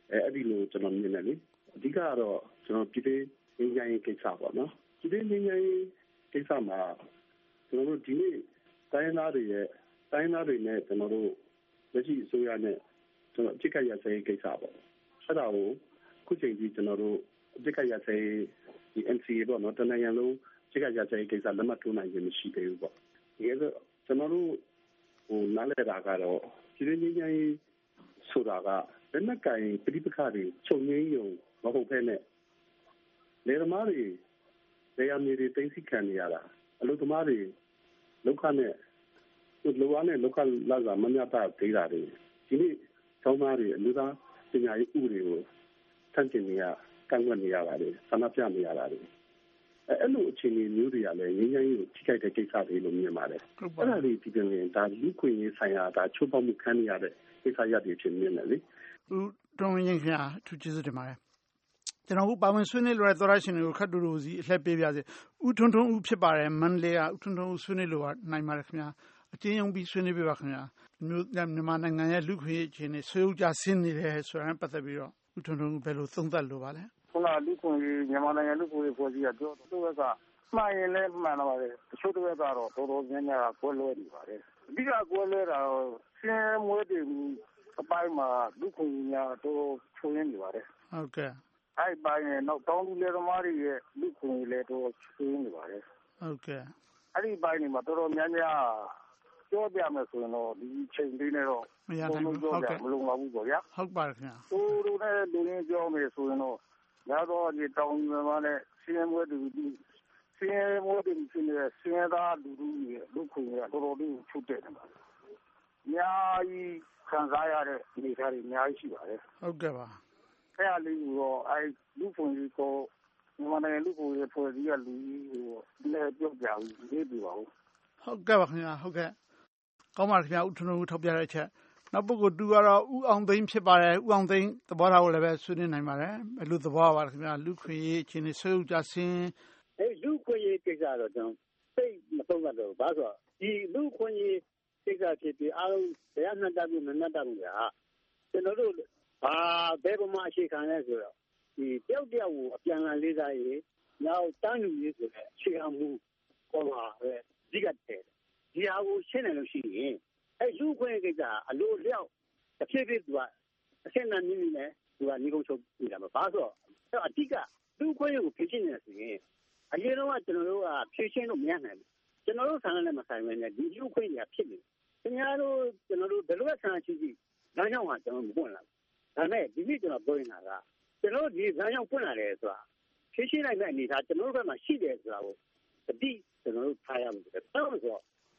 အဲ့ဒီလိုကျွန်တော်မြင်တယ်လေအဓိကကတော့ကျွန်တော်ပြည်တွင်းငြိမ်းချမ်းရေးကိစ္စပေါ့နော်ပြည်တွင်းငြိမ်းချမ်းရေးကိစ္စမှာကျွန်တော်တို့ဒီနေ့တိုင်းသားတွေနဲ့ကျွန်တော်တို့လက်ရှိအစိုးရနဲ့ကျွန်တော်အဖြစ်ကရစဲကိစ္စပေါ့အဲ့ဒါကိုခုချိန်ကြီးကျွန်တော်တို့အဖြစ်ကရစဲဒီ NCA ပေါ့နော်တနိုင်ငံလုံးအဖြစ်ကရစဲကိစ္စလက်မှတ်ထိုးနိုင်ခြင်းမရှိသေးဘူးပေါ့ဒီကတော့ကျွန်တော်တို့နားလည်တာကတော့ပြည်တွင်းငြိမ်းချမ်းရေးဆိုတာကလက်နက်ကင်ပြိပခါတွေချုပ်ငင်းရုံမဟုတ်ဘဲနဲ့လေသမားတွေလေယာဉ်တွေတင်စီခံနေရတာအလုပ်သမားတွေလောက်ခနဲ့လောကနဲ့လောကလာကမမြတ်တာဒေတာတွေဒီနေ့ကျောင်းသားတွေအလူသားပညာရေးဥပဒေကိုဆန့်ကျင်နေရကန့်ကွက်နေရတာတွေဆန္ဒပြနေရတာတွေအဲ့လိုအခြေအနေမျိုးတွေကလည်းငြိမ်းချမ်းရေးကိုထိခိုက်တဲ့ကိစ္စတွေလို့မြင်ပါတယ်အဲ့ဒါလေးဒီပြင်ရင်ဒါလူခွင့်ရေးဆိုင်ရာဒါချိုးဖောက်မှုခံရတဲ့ကိစ္စရပ်တွေဖြစ်နေတယ်လေဦးတွန်းရင်ခင်ဗျာသူကျေးဇူးတင်ပါတယ်ကျွန်တော်တို့ပါဝင်ဆွေးနွေးလိုတဲ့သောရရှင်တွေကိုခတ်တူတူစီအလှည့်ပေးပြစေဦးထွန်းထွန်းဦးဖြစ်ပါတယ်မန္တလေးကဦးထွန်းထွန်းဦးဆွေးနွေးလိုနိုင်ပါတယ်ခင်ဗျာအကျဉ်းချုပ်ပြီးဆွေးနွေးပေးပါခင်ဗျာမြို့မြန်မာနိုင်ငံရဲ့လူခွင့်ရေးအခြေအနေဆွေးနွေးကြဆင်းနေတယ်ဆိုတာနဲ့ပတ်သက်ပြီးတော့ဦးထွန်းထွန်းဦးဘယ်လိုသုံးသပ်လိုပါလဲခုနလူခွင့်ရေးမြန်မာနိုင်ငံလူခွင့်ရေးဖွဲ့စည်းကပြောသူကမှန်ရင်လည်းမှန်တော့ပါတယ်တချို့တွေကတော့တော်တော်များများကွဲလွဲနေပါတယ်အဓိကကွဲလွဲတာဆင်းမွေးတွေအပိုင်းမှာလူခွင့်ရေးများတော့ချိုးရင်းနေပါတယ်ဟုတ်ကဲ့အဲ့ပိုင်းနဲ့နောက်တောင်းလူလေသမားတွေရဲ့လူခွင့်ရေးလည်းတော့ချိုးရင်းနေပါတယ်ဟုတ်ကဲ့အဲ့ဒီပိုင်းတွေမှာတော်တော်များများပြောပြမယ်ဆိုရင်တော့ဒီချိန်လေးနဲ့တော့မရနိုင်ဘူးဟုတ်ကဲ့မလုံလောက်ဘူးပေါ့ဗျာဟုတ်ပါတယ်ခင်ဗျာသူတို့နဲ့လူရင်းပြောမယ်ဆိုရင်တော့ရတော့ဒီတောင်းလူမှာနဲ့ဆင်းမွေးတွေဆင်းမွေးတွေဖြစ်နေတဲ့ဆင်းသားလူတွေရဲ့လူခွင့်ရေးတော်တော်လေးချုပ်တဲ့နေပါအများကြီးခံစားရတဲ့အနေအထားတွေအများကြီးရှိပါတယ်ဟုတ်ကဲ့ပါအဲ့အလေးကိုတော့အဲ့လူခွင့်ရေးကိုမြန်မာနိုင်ငံလူခွင့်ရေးဖွဲ့စည်းရလူကြီးကိုလည်းပြောပြပြီးရေးပြပါဦးဟုတ်ကဲ့ပါခင်ဗျာဟုတ်ကဲ့ကောင်းပါခင်ဗျာဦးထွန်းဦးထောက်ပြတဲ့အချက်နောက်ပုဂ္ဂိုလ်တူကတော့ဦးအောင်သိန်းဖြစ်ပါတယ်ဦးအောင်သိန်းသဘောထားကိုလည်းပဲဆွေးနွေးနိုင်ပါတယ်ဘယ်လိုသဘောပါလဲခင်ဗျာလူခွင့်ရေးအခြေအနေဆွေးနွေးကြဆင်းလူခွင့်ရေးကိစ္စတော့ကျွန်တော်သိမသုံးသပ်တော့ဘာဆိုဒီလူခွင့်ရေးကိစ္စဖြစ်ပြီးအားလုံးတရားမျှတမှုမမျှတမှုကကျွန်တော်တို့ဘယ်ပုံမှအခြေခံလဲဆိုတော့ဒီတယောက်ကိုအပြန်အလှန်လေးစားရေးနောက်တန်းလူရေးဆိုတဲ့အခြေခံမှုပေါ်မှာပဲအဓိကတည်းဒီဟာကိုရှင်းတယ်လို့ရှိရင်အဲ့လူခွင့်ကိစ္စအလိုလျောက်တစ်ဖြည်းဖြည်းသူကအရှင်းနာမြင့်မြင့်နဲ့သူကညီကုန်းချုပ်ပြတာမှာဘာဆိုတော့အဓိကလူခွင့်ကိုဖြည့်ရှင်းနေဆိုရင်အရင်တော့ကျွန်တော်တို့ကဖြည့်ရှင်းလို့မရနိုင်ဘူးကျွန်တော်တို့ဆန္ဒနဲ့မဆိုင်ဘဲနဲ့ဒီလူခွင့်ကြီးဖြစ်နေခင်ဗျားတို့ကျွန်တော်တို့ဘယ်လိုဆန္ဒရှိရှိလမ်းကြောင်းကကျွန်တော်မပွင့်လာဘူးဒါနဲ့ဒီနေ့ကျွန်တော်ပြောနေတာကကျွန်တော်တို့ဒီလမ်းကြောင်းပွင့်လာတယ်ဆိုတာဖြည့်ရှင်းနိုင်တဲ့အနေအထားကျွန်တော်တို့ဘက်မှာရှိတယ်ဆိုတာကိုတတိကျွန်တော်တို့ထားရမယ်ဆိုတော့ဒီ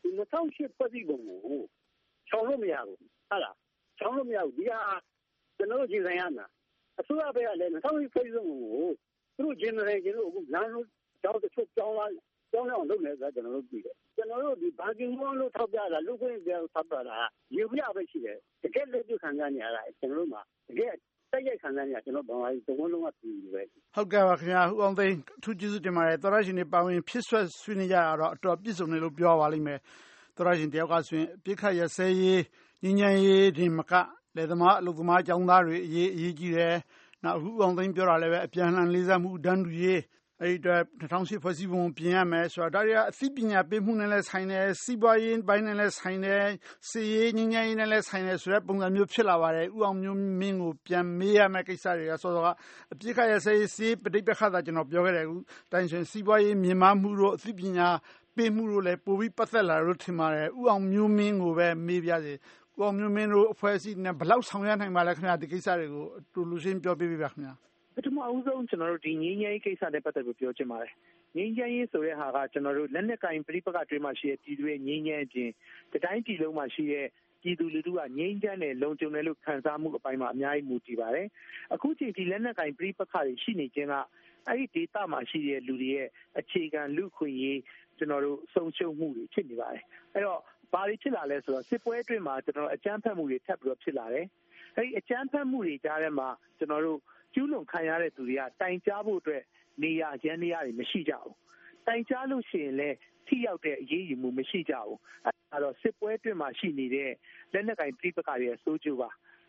2008ဖွဲ့စည်းပုံကိုချောင်းလို့မရဘူးဟုတ်လားချောင်းလို့မရဘူးဒီဟာကျွန်တော်တို့ဂျင်ဆိုင်ရမှာအစိုးရဘက်ကလည်း2008ဖွဲ့စည်းပုံကိုသူတို့ဂျင်ဆိုင်ကျွန်တော်အခုလမ်းကြောင်းတစ်ချို့ကြောင်းအောင်လုပ်နေတယ်ကျွန်တော်တို့ပြည်တယ်ကျွန်တော်တို့ဒီဘာကင်မောလို့ထောက်ပြတာလူခွင့်ပြောထောက်ပြတာရေပြပဲရှိတယ်တကယ်လက်တွေ့ခံစားနေရတာကျွန်တော်တို့မှာတကယ်တိုက်ရိုက်ခံစားနေရကျွန်တော်ဘာသာရေးသုံးလုံးကပြည်ပြီပဲဟုတ်ကဲ့ပါခင်ဗျာဦးအောင်သိန်းအထူးကျေးဇူးတင်ပါတယ်သောရရှင်တွေပါဝင်ဖြစ်ဆွဲဆွေးနွေးကြရတော့အတော်ပြည့်စုံတယ်လို့ပြောပါလိမ့်မယ်သောရရှင်တယောက်ကဆိုရင်ပြစ်ခတ်ရစဲရေးငြိမ်းချမ်းရေးဒီမကလေသမားအလုပ်သမားကျောင်းသားတွေအရေးကြီးတယ်နောက်အခုအောင်သိန်းပြောတာလည်းပဲအပြန်အလှန်လေးစားမှုတန်းတူရေးအဲ့ဒီတော့2008ဖွဲ့စည်းပုံပြင်ရမယ်ဆိုတာဒါတွေကအသိပညာပေးမှုနဲ့လည်းဆိုင်တယ်စီးပွားရေးပိုင်းနဲ့လည်းဆိုင်တယ်စီးရေးငင်းငယ်ရေးနဲ့လည်းဆိုင်တယ်ဆိုတဲ့ပုံစံမျိုးဖြစ်လာပါတယ်ဥအောင်မျိုးမင်းကိုပြန်မေးရမယ့်ကိစ္စတွေကစောစောကအပြစ်ခတ်ရစေးပဋိပက္ခသာကျွန်တော်ပြောခဲ့တယ်အခုတိုင်းဆိုစီးပွားရေးမြင်မာမှုတို့အသိပညာပေးမှုတို့လည်းပိုပြီးပတ်သက်လာလို့ထင်ပါတယ်ဥအောင်မျိုးမင်းကိုပဲမေးပြစေဥအောင်မျိုးမင်းတို့အဖွဲ့အစည်းနဲ့ဘယ်လောက်ဆောင်ရွက်နိုင်ပါလဲခင်ဗျာဒီကိစ္စတွေကိုတူလူရှင်းပြောပြပေးပါခင်ဗျာပထမအဦးဆုံးကျွန်တော်တို့ဒီငြိမ်းချမ်းရေးကိစ္စနဲ့ပတ်သက်ပြီးပြောချင်ပါတယ်ငြိမ်းချမ်းရေးဆိုတဲ့ဟာကကျွန်တော်တို့လက်နက်ကင်ပြိပကတွေမှာရှိတဲ့ပြည်သူတွေငြိမ်းချမ်းခြင်းတတိုင်းပြည်လုံးမှာရှိတဲ့ပြည်သူလူထုကငြိမ်းချမ်းတဲ့လုံခြုံတယ်လို့ခံစားမှုအပိုင်းမှာအများကြီးမူတည်ပါတယ်အခုချိန်ဒီလက်နက်ကင်ပြိပကတွေရှိနေခြင်းကအဲ့ဒီဒေသမှာရှိတဲ့လူတွေရဲ့အခြေခံလူခွင့်ရေးကျွန်တော်တို့ဆုံးရှုံးမှုတွေဖြစ်နေပါတယ်အဲ့တော့ဘာတွေဖြစ်လာလဲဆိုတော့စစ်ပွဲအတွင်းမှာကျွန်တော်အကြမ်းဖက်မှုတွေထပ်ပြီးတော့ဖြစ်လာတယ်အဲ့ဒီအကြမ်းဖက်မှုတွေကြားထဲမှာကျွန်တော်တို့ကျူးလွန်ခံရတဲ့သူတွေကတိုင်ကြားဖို့အတွက်နေရာရန်နေရာတွေမရှိကြဘူးတိုင်ကြားလို့ရှိရင်လည်းထိရောက်တဲ့အရေးယူမှုမရှိကြဘူးအဲ့ဒါတော့စစ်ပွဲအတွင်းမှာရှိနေတဲ့လက်နက်ကင်ပြိပခါတွေရဲ့စိုးကျိုးပါ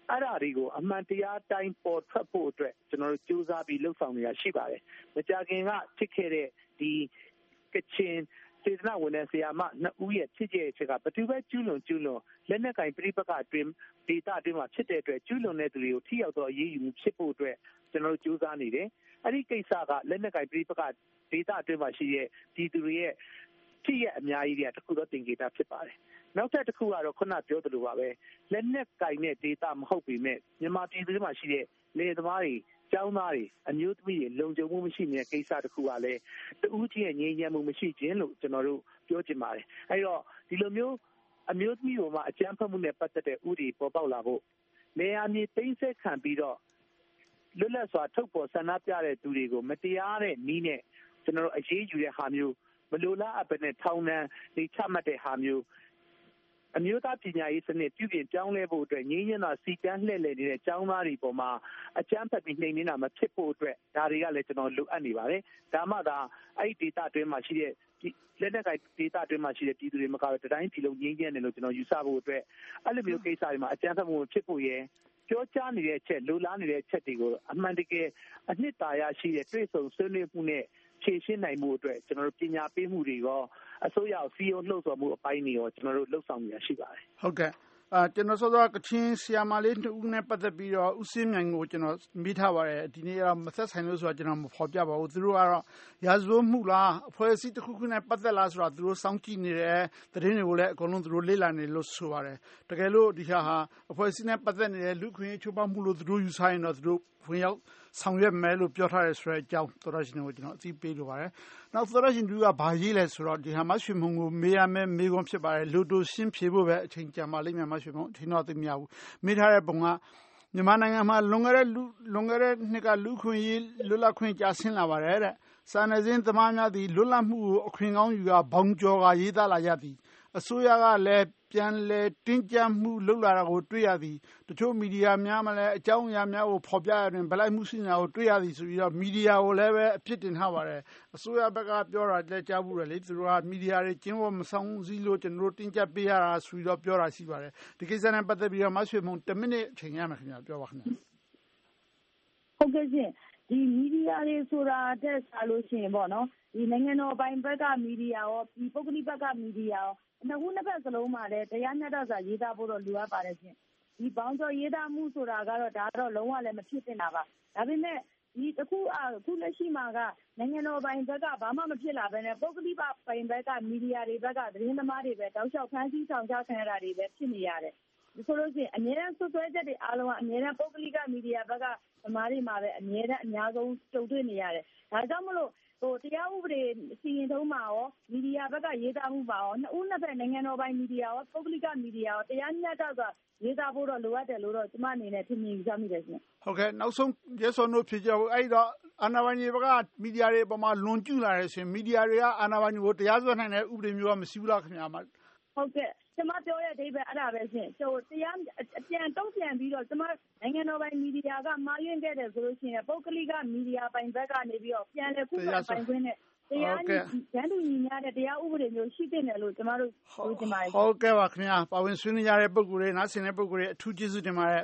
အဲ့ဒါတွေကိုအမှန်တရားတိုင်းပေါ်ထွက်ဖို့အတွက်ကျွန်တော်တို့ကြိုးစားပြီးလှုပ်ဆောင်နေတာရှိပါတယ်မကြာခင်ကဖြစ်ခဲ့တဲ့ဒီကချင်စေတနာဝန်ထမ်းဆရာမ2ဦးရဲ့ဖြစ်ခဲ့တဲ့ချက်ကဘယ်သူပဲကျူးလွန်လက်နက်ကင်ပြိပကအတွင်းဒေတာအတွင်းမှာဖြစ်တဲ့အတွက်ကျူးလွန်တဲ့သူတွေကိုထိရောက်သောအရေးယူမှုဖြစ်ဖို့အတွက်ကျွန်တော်တို့ကြိုးစားနေတယ်အဲ့ဒီကိစ္စကလက်နက်ကင်ပြိပကဒေတာအတွင်းမှာရှိတဲ့ဒီသူတွေရဲ့ဖြစ်ရအများကြီးတွေကတခုတော့သင်္ကေတဖြစ်ပါတယ်နောက်ထပ်တစ်ခုကတော့ခုနပြောသလိုပါပဲလက်နက်ကင်တဲ့ဒေတာမဟုတ်ပေမဲ့မြန်မာပြည်သူတွေမှာရှိတဲ့လေသမားတွေကျောင်းသားတွေအမျိုးသမီးတွေလုံခြုံမှုမရှိတဲ့ကိစ္စတစ်ခုကလည်းတူးကြီးရဲ့ငြိမ်းချမ်းမှုမရှိခြင်းလို့ကျွန်တော်တို့ပြောချင်ပါတယ်အဲ့တော့ဒီလိုမျိုးအမျိုးသမီးတွေမှာအကြမ်းဖက်မှုနဲ့ပတ်သက်တဲ့ဥပဒေပေါ်ပေါက်လာဖို့နေရာမြေသိမ်းဆည်းခံပြီးတော့လွတ်လပ်စွာထုတ်ပေါ်ဆန္ဒပြတဲ့သူတွေကိုမတရားတဲ့နည်းနဲ့ကျွန်တော်တို့အရေးယူတဲ့ဟာမျိုးမလိုလားအပ်တဲ့ထောင်ဒဏ်တွေချမှတ်တဲ့ဟာမျိုးအမျိုးသားပညာရေးစနစ်ပြုပြင်ပြောင်းလဲဖို့အတွက်ငြိမ်းချမ်းသာစီတန်းလှည့်လည်နေတဲ့ကျောင်းသားတွေပေါ်မှာအကြမ်းဖက်ပြီးနှိမ်နင်းတာမဖြစ်ဖို့အတွက်ဒါတွေကလည်းကျွန်တော်လိုအပ်နေပါတယ်ဒါမှသာအဲ့ဒီ data အတွင်းမှာရှိတဲ့လက်နက်က data အတွင်းမှာရှိတဲ့ပြည်သူတွေမကဘဲတိုင်းပြည်လုံးငြိမ်းချမ်းတယ်လို့ကျွန်တော်ယူဆဖို့အတွက်အဲ့လိုမျိုးကိစ္စတွေမှာအကြမ်းဖက်မှုဖြစ်ဖို့ရယ်ပြောကြားနေတဲ့အချက်လိုလားနေတဲ့အချက်တွေကိုအမှန်တကယ်အနှစ်သာရရှိတဲ့တွေ့ဆုံဆွေးနွေးမှုနဲ့ဖြည့်ရှင်းနိုင်မှုအတွက်ကျွန်တော်တို့ပညာပေးမှုတွေရောအစိုးရစီယုံလှုပ်ဆော်မှုအပိုင်းတွေရောကျွန်တော်တို့လှုပ်ဆောင်နေတာရှိပါတယ်ဟုတ်ကဲ့ကျွန်တော်စောစောကချင်ဆီယာမလေး2ဦးနဲ့ပတ်သက်ပြီးတော့ဦးစင်းမြိုင်ကိုကျွန်တော်မိထားပါတယ်ဒီနေ့တော့မသက်ဆိုင်လို့ဆိုတော့ကျွန်တော်မဖော်ပြပါဘူးသူတို့ကတော့ရာဇဝတ်မှုလားအဖွဲ့အစည်းတစ်ခုခုနဲ့ပတ်သက်လားဆိုတော့သူတို့စောင့်ကြည့်နေတဲ့သတင်းတွေကိုလည်းအကုန်လုံးသူတို့လေ့လာနေလို့ဆိုပါတယ်တကယ်လို့ဒီဟာအဖွဲ့အစည်းနဲ့ပတ်သက်နေတဲ့လူခွင့်ချိုးဖောက်မှုလို့သူတို့ယူဆရင်တော့သူတို့ဝင်ရောက်ဆောင်ရွက်မယ်လို့ပြောထားတယ်ဆိုတဲ့အကြောင်းသောရရှင်တို့ကျွန်တော်အသိပေးလိုပါတယ်နောက်သောရရှင်တို့ကဘာရေးလဲဆိုတော့ဒီဟာမရွှေမုံကိုမေးရမယ်မေးခွန်းဖြစ်ပါတယ်လူတို့ရှင်းဖြေဖို့ပဲအချိန်ကြာမှလိမ့်မယ်မရွှေမုံအထင်တော့သိမရဘူးမေးထားတဲ့ပုံကမြန်မာနိုင်ငံမှာလွန်ခဲ့တဲ့နှစ်ကလူခွင့်ရေးလွတ်လပ်ခွင့်ကြာဆင်းလာပါတယ်တဲ့စာနယ်ဇင်းသမားများသည်လွတ်လပ်မှုကိုအခွင့်ကောင်းယူကဘောင်ကျော်ကရေးသားလာကြသည်အစိုးရကလည်းပြန်လဲတင်းကျပ်မှုလုပ်လာတာကိုတွေ့ရသည်တချို့မီဒီယာများမှလည်းအကြောင်းအရာများကိုဖော်ပြရရင်ဗလိုက်မှုရှိနေတာကိုတွေ့ရသည်ဆိုပြီးတော့မီဒီယာကိုလည်းပဲအပြစ်တင်ထားပါတယ်အစိုးရဘက်ကပြောတာလည်းကြားဘူးလေသူတို့ကမီဒီယာတွေကျင်းဝမဆောင်စည်းလို့ကျွန်တော်တို့တင်းကျပ်ပေးရတာဆိုပြီးတော့ပြောတာရှိပါတယ်ဒီကိစ္စနဲ့ပတ်သက်ပြီးတော့မဆွေမုံ10မိနစ်အချိန်ရမယ်ခင်ဗျာပြောပါခင်ဗျာဟုတ်ကဲ့ရှင်ဒီမီဒီယာတွေဆိုတာတက်စားလို့ရှိရင်ပေါ့နော်ဒီနိုင်ငံတော်ပိုင်ဘက်ကမီဒီယာရောဒီပုဂ္ဂလိဘက်ကမီဒီယာရောနှစ်ခုနှစ်ဖက်စလုံးမှာလည်းတရားမျှတစွာရေးသားဖို့တော့လိုအပ်ပါတယ်ရှင်ဒီဘောင်ကျော်ရေးသားမှုဆိုတာကတော့ဒါတော့လုံးဝလည်းမဖြစ်သင့်တာပါဒါပေမဲ့ဒီအခုလက်ရှိမှာကနိုင်ငံတော်ပိုင်ဘက်ကဘာမှမဖြစ်လာဘဲနဲ့ပုဂ္ဂလိပိုင်ဘက်ကမီဒီယာတွေဘက်ကသတင်းသမားတွေပဲတောက်လျှောက်ဖမ်းဆီးဆောင်ချခံရတာတွေပဲဖြစ်နေရတယ်ဆိုလို့ရှိရင်အများအားဆွဆွဲချက်တွေအားလုံးကအများအားပုဂ္ဂလိကမီဒီယာဘက်ကသမားတွေမှာပဲအများဆုံးကြုံတွေ့နေရတယ်ဒါကြောင့်မလို့တရားဥပဒေစီရင်ထုံးမှာရောမီဒီယာဘက်ကရေးသားမှုပါရောနှစ်ဦးနှစ်ဖက်နိုင်ငံတော်ပိုင်မီဒီယာရောပုဂ္ဂလိကမီဒီယာရောတရားမျှတစွာရေးသားဖို့တော့လိုအပ်တယ်လို့တော့ကျွန်မအနေနဲ့ထင်မြင်ယူဆမိတယ်ရှင်ဟုတ်ကဲ့နောက်ဆုံးရဲစောနို့ဖြစ်ကြဘူးအဲ့တော့အာဏာပိုင်တွေဘက်ကမီဒီယာတွေအပေါ်မှာလွန်ကျူးလာတယ်ဆိုရင်မီဒီယာတွေကအာဏာပိုင်တွေကိုတရားစွဲနိုင်တဲ့ဥပဒေမျိုးကမရှိဘူးလားခင်ဗျာဟုတ်ကဲ့ကျွန်မပြောတဲ့အဓိပ္ပာယ်အဲ့ဒါပဲရှင်တရားအပြန်တုံ့ပြန်ပြီးတော့ကျွန်မနိုင်ငံတော်ပိုင်မီဒီယာကမှားယွင်းခဲ့တယ်ဆိုလို့ရှိရင်ပုဂ္ဂလိကမီဒီယာပိုင်ဘက်ကနေပြီးတော့ပြန်လည်ခုခံပိုင်ခွင့်နဲ့တရားရန်သူညီများတဲ့တရားဥပဒေမျိုးရှိတဲ့လို့ကျွန်တော်တို့ပြောချင်ပါတယ်ဟုတ်ကဲ့ပါခင်ဗျာပါဝင်ဆွေးနွေးကြတဲ့ပုဂ္ဂိုလ်တွေနားဆင်တဲ့ပုဂ္ဂိုလ်တွေအထူးကျေးဇူးတင်ပါတယ်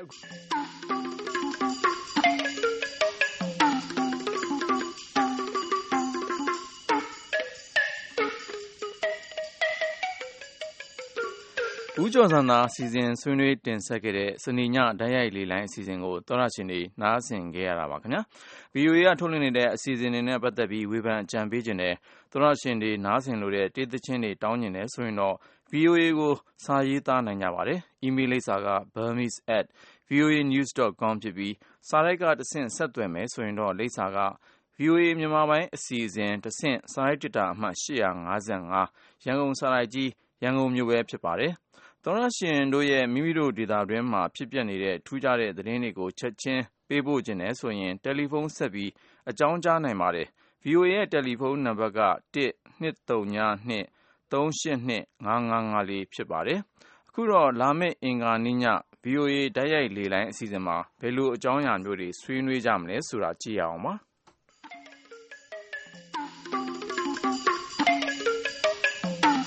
ဦးကျော်စံသာအစီအစဉ်ဆွေးနွေးတင်ဆက်ခဲ့တဲ့စနေညဓာတ်ရိုက်လေလိုင်းအစီအစဉ်ကိုသောရရှင်တွေနားဆင်ခဲ့ရတာပါခင်ဗျာ VOA ကထုတ်လွှင့်နေတဲ့အစီအစဉ်တွေနဲ့ပတ်သက်ပြီးဝေဖန်အကြံပေးခြင်းနဲ့သောရရှင်တွေနားဆင်လို့တဲ့တေးသချင်းတွေတောင်းကျင်တယ်ဆိုရင်တော့ VOA ကိုစာရေးသားနိုင်ကြပါတယ်အီးမေးလ်လိပ်စာက burmese@voanews.com ဖြစ်ပြီးစာရိုက်ကတဆင့်ဆက်သွယ်မယ်ဆိုရင်တော့လိပ်စာက VOA မြန်မာပိုင်းအစီအစဉ်တဆင့်စာရိုက်တစ်တာအမှတ်855ရန်ကုန်စာရိုက်ကြီးရန်ကုန်မြို့ပဲဖြစ်ပါတယ်သောရရှင်တို့ရဲ့မိမိတို့ဒေသတွင်းမှာဖြစ်ပျက်နေတဲ့ထူးခြားတဲ့သတင်းတွေကိုချက်ချင်းပေးပို့ခြင်းနဲ့ဆိုရင်တယ်လီဖုန်းဆက်ပြီးအကြောင်းကြားနိုင်ပါတယ် VOA ရဲ့တယ်လီဖုန်းနံပါတ်က 1-232-382-5554 ဖြစ်ပါတယ်အခုတော့လာမယ့်အင်္ဂါနေ့ည VOA ဓာတ်ရိုက်လေလိုင်းအစီအစဉ်မှာဘယ်လိုအကြောင်းအရာမျိုးတွေဆွေးနွေးကြမလဲဆိုတာကြည့်ရအောင်ပါ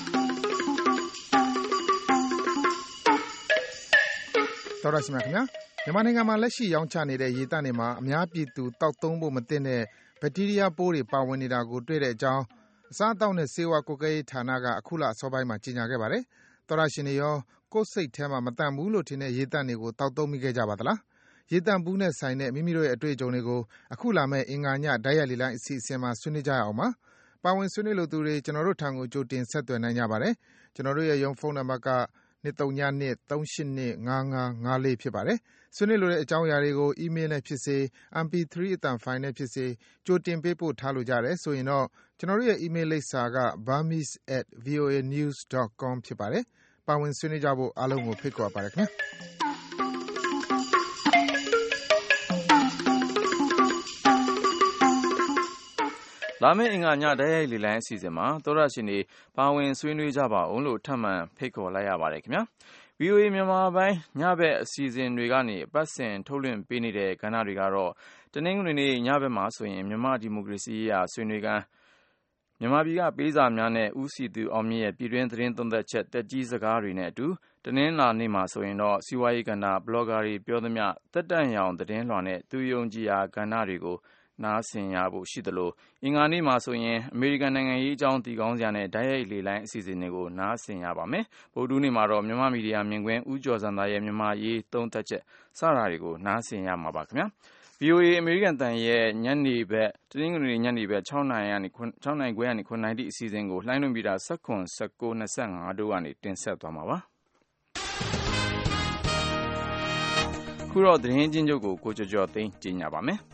တော်ရရှိမြခင်ဗျာမြန်မာနိုင်ငံမှာလက်ရှိရောင်းချနေတဲ့ရေသန့်တွေမှာအများပြည်သူတောက်သုံးဖို့မသင့်တဲ့ဘက်တီးရီးယားပိုးတွေပါဝင်နေတာကိုတွေ့တဲ့အကြောင်းအစားအသောက်နဲ့ဆေးဝါးကွပ်ကဲရေးဌာနကအခုလအစောပိုင်းမှာကြေညာခဲ့ပါတယ်။သောတရှင်တွေရောကိုယ့်စိတ်ထဲမှာမသန့်ဘူးလို့ထင်တဲ့ရေသန့်တွေကိုတောက်သုံးမိခဲ့ကြပါသလား။ရေသန့်ဘူးနဲ့ဆိုင်တဲ့မိမိတို့ရဲ့အတွေ့အကြုံတွေကိုအခုလာမယ့်အင်္ဂါညတိုက်ရိုက်လေလိုင်းအစီအစဉ်မှာဆွေးနွေးကြရအောင်ပါ။ပါဝင်ဆွေးနွေးလိုသူတွေကျွန်တော်တို့ထံကိုကြိုတင်ဆက်သွယ်နိုင်ကြပါတယ်။ကျွန်တော်တို့ရဲ့ရုံးဖုန်းနံပါတ်က232-382-5554ဖြစ်ပါတယ်။ဆွေးနွေးလိုတဲ့အကြောင်းအရာတွေကိုအီးမေးလ်နဲ့ဖြစ်စေ MP3 အသံဖိုင်နဲ့ဖြစ်စေကြိုတင်ပေးပို့ထားလိုကြတယ်ဆိုရင်တော့ကျွန်တော်တို့ရဲ့အီးမေးလ်လိပ်စာက burmese@voanews.com ဖြစ်ပါတယ်။ပါဝင်ဆွေးနွေးကြဖို့အားလုံးကိုဖိတ်ခေါ်ပါတယ်ခင်ဗျာ။လာမယ့်အင်္ဂါညတိုက်ရိုက်လေလိုင်းအစီအစဉ်မှာသောရရှင်တွေပါဝင်ဆွေးနွေးကြပါအောင်လို့ထပ်မံဖိတ်ခေါ်လိုက်ရပါတယ်ခင်ဗျာ။ VOA မြန်မာပိုင်းညဘက်အစီအစဉ်တွေကနေအပတ်စဉ်ထုတ်လွှင့်ပေးနေတဲ့ကဏ္ဍတွေကတော့တနင်္ဂနွေနေ့ညဘက်မှာဆိုရင်မြန်မာဒီမိုကရေစီရေးဆွေးနွေးခန်းမြန်မာပြည်ကပေးစာများနဲ့ဦးစီသူအောင်မြင့်ရဲ့ပြည်တွင်းသတင်းသုံးသပ်ချက်တက်ကြီးစကားတွေနဲ့အတူတနင်္လာနေ့မှာဆိုရင်တော့စီးပွားရေးကဏ္ဍဘလော့ဂါတွေပြောသမျှတက်တန့်ရောင်သတင်းလွှာနဲ့သူယုံကြည်ရာကဏ္ဍတွေကိုနားဆင်ရဖို့ရှိသလိုအင်္ဂါနေ့မှာဆိုရင်အမေရိကန်နိုင်ငံရေးအကြောင်းတီကောင်းစရာနဲ့ဓာတ်ရိုက်လေလိုင်းအစီအစဉ်တွေကိုနားဆင်ရပါမယ်။ဗုဒ္ဓနေ့မှာတော့မြန်မာမီဒီယာမြင်ကွင်းဦးကျော်စံသားရဲ့မြန်မာရေးသုံးသပ်ချက်စတာတွေကိုနားဆင်ရမှာပါခင်ဗျာ။ VOA အမေရိကန်တန်ရဲ့ညနေဘက်တနင်္ဂနွေညနေဘက်6နာရီခွဲကနေ9နာရီအစီအစဉ်ကိုလှိုင်းလွှင့်ပြီးတာ19 19 25တို့ကနေတင်ဆက်သွားမှာပါ။ခုတော့သတင်းချင်းချုပ်ကိုကိုကျော်ကျော်သိန်းကြီးညာပါမယ်။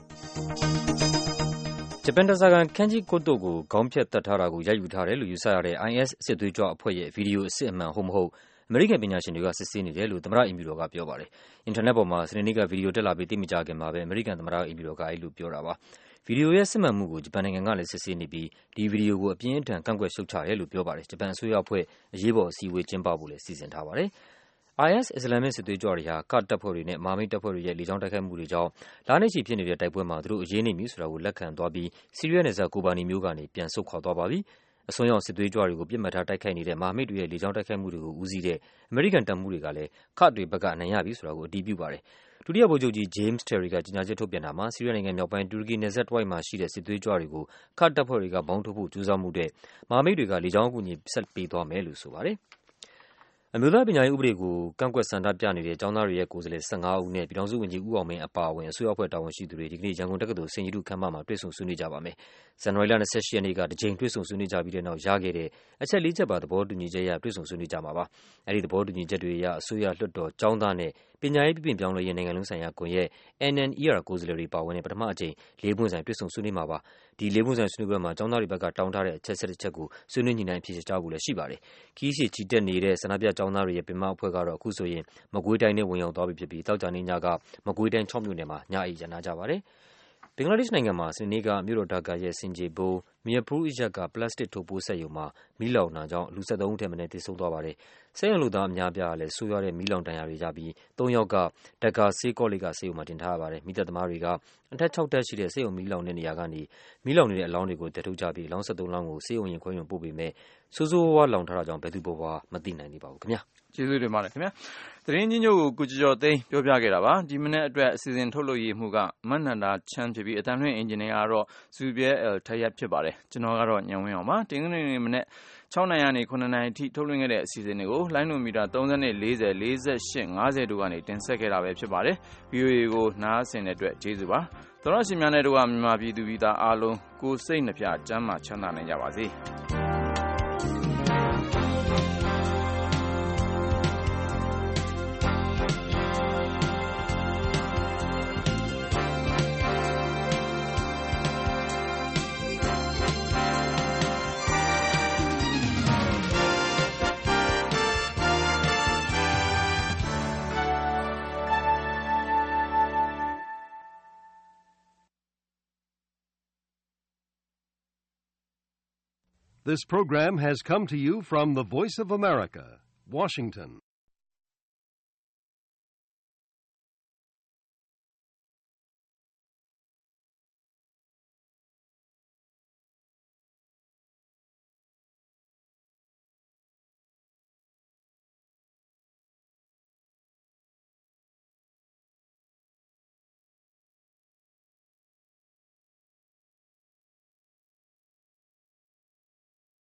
ဂျပန်ဓားစာခံခန်းကြီးကိုတိုကိုခေါင်းဖြတ်သတ်ထားတာကိုရိုက်ယူထားတယ်လို့ယူဆရတဲ့ IS စစ်သွေးကြွအဖွဲ့ရဲ့ဗီဒီယိုအစစ်အမှန်ဟုတ်မဟုတ်အမေရိကန်ပညာရှင်တွေကစစ်ဆေးနေတယ်လို့သမ္မတအိမ်ဖြူတော်ကပြောပါတယ်။အင်တာနက်ပေါ်မှာစနေနေ့ကဗီဒီယိုတက်လာပြီးသိမကြခင်မှာပဲအမေရိကန်သမ္မတအိမ်ဖြူတော်ကအဲဒီလိုပြောတာပါ။ဗီဒီယိုရဲ့စစ်မှန်မှုကိုဂျပန်နိုင်ငံကလည်းစစ်ဆေးနေပြီးဒီဗီဒီယိုကိုအပြင်းအထန်ကန့်ကွက်ရှုတ်ချတယ်လို့ပြောပါတယ်။ဂျပန်အစိုးရအဖွဲ့အရေးပေါ်အစည်းအဝေးကျင်းပဖို့လည်းစီစဉ်ထားပါတယ်။ IS အစ္စလာမစ်စစ်သွေးကြွတွေဟာကာ့ဒ်တပ်ဖွဲ့တွေနဲ့မဟာမိတ်တပ်ဖွဲ့တွေရဲ့လေကြောင်းတိုက်ခိုက်မှုတွေကြောင့်လနဲ့ချီဖြစ်နေတဲ့တိုက်ပွဲမှာသူတို့အရေးနိမ့်ပြီဆိုတာကိုလက်ခံသွားပြီးဆီးရီးယားနယ်စပ်ကိုဘာနီမြို့ကနေပြန်ဆုတ်ခွာသွားပါပြီ။အစွန်းရောက်စစ်သွေးကြွတွေကိုပြစ်မှတ်ထားတိုက်ခိုက်နေတဲ့မဟာမိတ်တွေရဲ့လေကြောင်းတိုက်ခိုက်မှုတွေကိုဦးစီးတဲ့အမေရိကန်တပ်မှူးတွေကလည်းကာ့ဒ်တွေဘက်ကအနိုင်ရပြီဆိုတာကိုအတည်ပြုပါတယ်။ဒုတိယဗိုလ်ချုပ်ကြီး James Terry ကကြေညာချက်ထုတ်ပြန်တာမှာဆီးရီးယားနိုင်ငံမြောက်ပိုင်းတူရကီနယ်စပ်တဝိုက်မှာရှိတဲ့စစ်သွေးကြွတွေကိုကာ့ဒ်တပ်ဖွဲ့တွေကဘောင်းထုတ်ဖို့ကြိုးစားမှုတဲ့မဟာမိတ်တွေကလေကြောင်းအကူအညီဆက်ပေးသွားမယ်လို့ဆိုပါတယ်။အမျိုးသားပညာရေးဥပဒေကိုကန့်ကွက်ဆန္ဒပြနေတဲ့ကျောင်းသားတွေရဲ့ကိုယ်စားလှယ်15ဦးနဲ့ပြည်ထောင်စုဝန်ကြီးဦးအောင်မင်းအပါအဝင်အစိုးရအဖွဲ့တာဝန်ရှိသူတွေဒီကနေ့ရန်ကုန်တက္ကသိုလ်စိန်ရတုခမ်းမမှာတွေ့ဆုံဆွေးနွေးကြပါမယ်။ဇန်နဝါရီလ28ရက်နေ့ကတစ်ကြိမ်တွေ့ဆုံဆွေးနွေးကြပြီးတဲ့နောက်ရခဲ့တဲ့အချက်4ချက်ပါသဘောတူညီချက်အရတွေ့ဆုံဆွေးနွေးကြမှာပါ။အဲဒီသဘောတူညီချက်တွေအရအစိုးရလွှတ်တော်ကျောင်းသားနဲ့ပညာရေးပြုပြင်ပြောင်းလဲရေးနိုင်ငံလုံးဆိုင်ရာကွန်ရက် NNER ကိုယ်စားလှယ်တွေပါဝင်တဲ့ပထမအကြိမ်၄ပွင့်ဆိုင်တွေ့ဆုံဆွေးနွေးမှာပါ။ဒီ၄ပွင့်ဆိုင်ဆွေးနွေးပွဲမှာကျောင်းသားတွေဘက်ကတောင်းထားတဲ့အချက်7ချက်ကိုဆွေးနွေးညှိနှိုင်းအဖြေရှာဖို့လည်းရှိပါတယ်။ခီးရှည်ချီတက်နေတဲ့ဆန္ဒပြကျောင်းသားတွေရဲ့ပင်မအဖွဲ့ကတော့အခုဆိုရင်မကွေးတိုင်းနဲ့ဝင်ရောက်သွားပြီဖြစ်ပြီးသောကြာနေ့ညကမကွေးတိုင်း6မြို့နယ်မှာညအိပ်ရနာကြပါတယ်။ဘင်္ဂလားဒေ့ရှ်နိုင်ငံမှာစနေနေ့ကမြို့တော်ဒါကာရဲ့ဆင်ခြေဖုံးမီယာပူးအရပ်ကပလတ်စတစ်ထုတ်ပိုးစက်ရုံမှာမီးလောင်တာကြောင့်လူ73ဦးထက်မနည်းသေဆုံးသွားပါတယ်။စက်ရုံလူသားအများပြားလည်းဆိုးရွားတဲ့မီးလောင်ဒဏ်ရာတွေရပြီး3ယောက်ကဒါကာဆေးကောလိပ်ကဆေးရုံမှာတင်ထားရပါတယ်။မီးသတ်သမားတွေကအထက်6တက်ရှိတဲ့စက်ရုံမီးလောင်တဲ့နေရာကနေမီးလောင်နေတဲ့အလောင်းတွေကိုတည်ထုတ်ကြပြီးအလောင်း73လောင်းကိုဆေးရုံရင်ခွဲရုံပို့ပေးမယ်။ဆိုးဆိုးဝါးလောင်ထားတာကြောင့်ဘယ်သူဘဝမသိနိုင်သေးပါဘူးခင်ဗျာ။ကျေးဇူးတင်ပါတယ်ခင်ဗျာ။သတင်းချင်းချုပ်ကိုကိုကျော်ကျော်သိန်းပြောပြခဲ့တာပါ။ဒီမနေ့အတွက်အစီအစဉ်ထုတ်လုပ်ရေးမှုကမတ်နန္ဒာချမ်းဖြစ်ပြီးအတန်လွှင့်အင်ဂျင်နီယာကတော့ဇူပြဲအယ်ထရက်ဖြစ်ပါတယ်။ကျွန်တော်ကတော့ညံဝင်းအောင်ပါ။တင်ကနေ့မနေ့6နာရီကနေ9နာရီအထိထုတ်လွှင့်ခဲ့တဲ့အစီအစဉ်တွေကိုလိုင်းနိုမီတာ30နဲ့40 48 50တို့ကနေတင်ဆက်ခဲ့တာပဲဖြစ်ပါတယ်။ VOA ကိုနားဆင်တဲ့အတွက်ကျေးဇူးပါ။သောရရှိများနဲ့တို့ကမြန်မာပြည်သူပြည်သားအားလုံးကိုယ်စိတ်နှပြကျန်းမာချမ်းသာနိုင်ကြပါစေ။ This program has come to you from the Voice of America, Washington.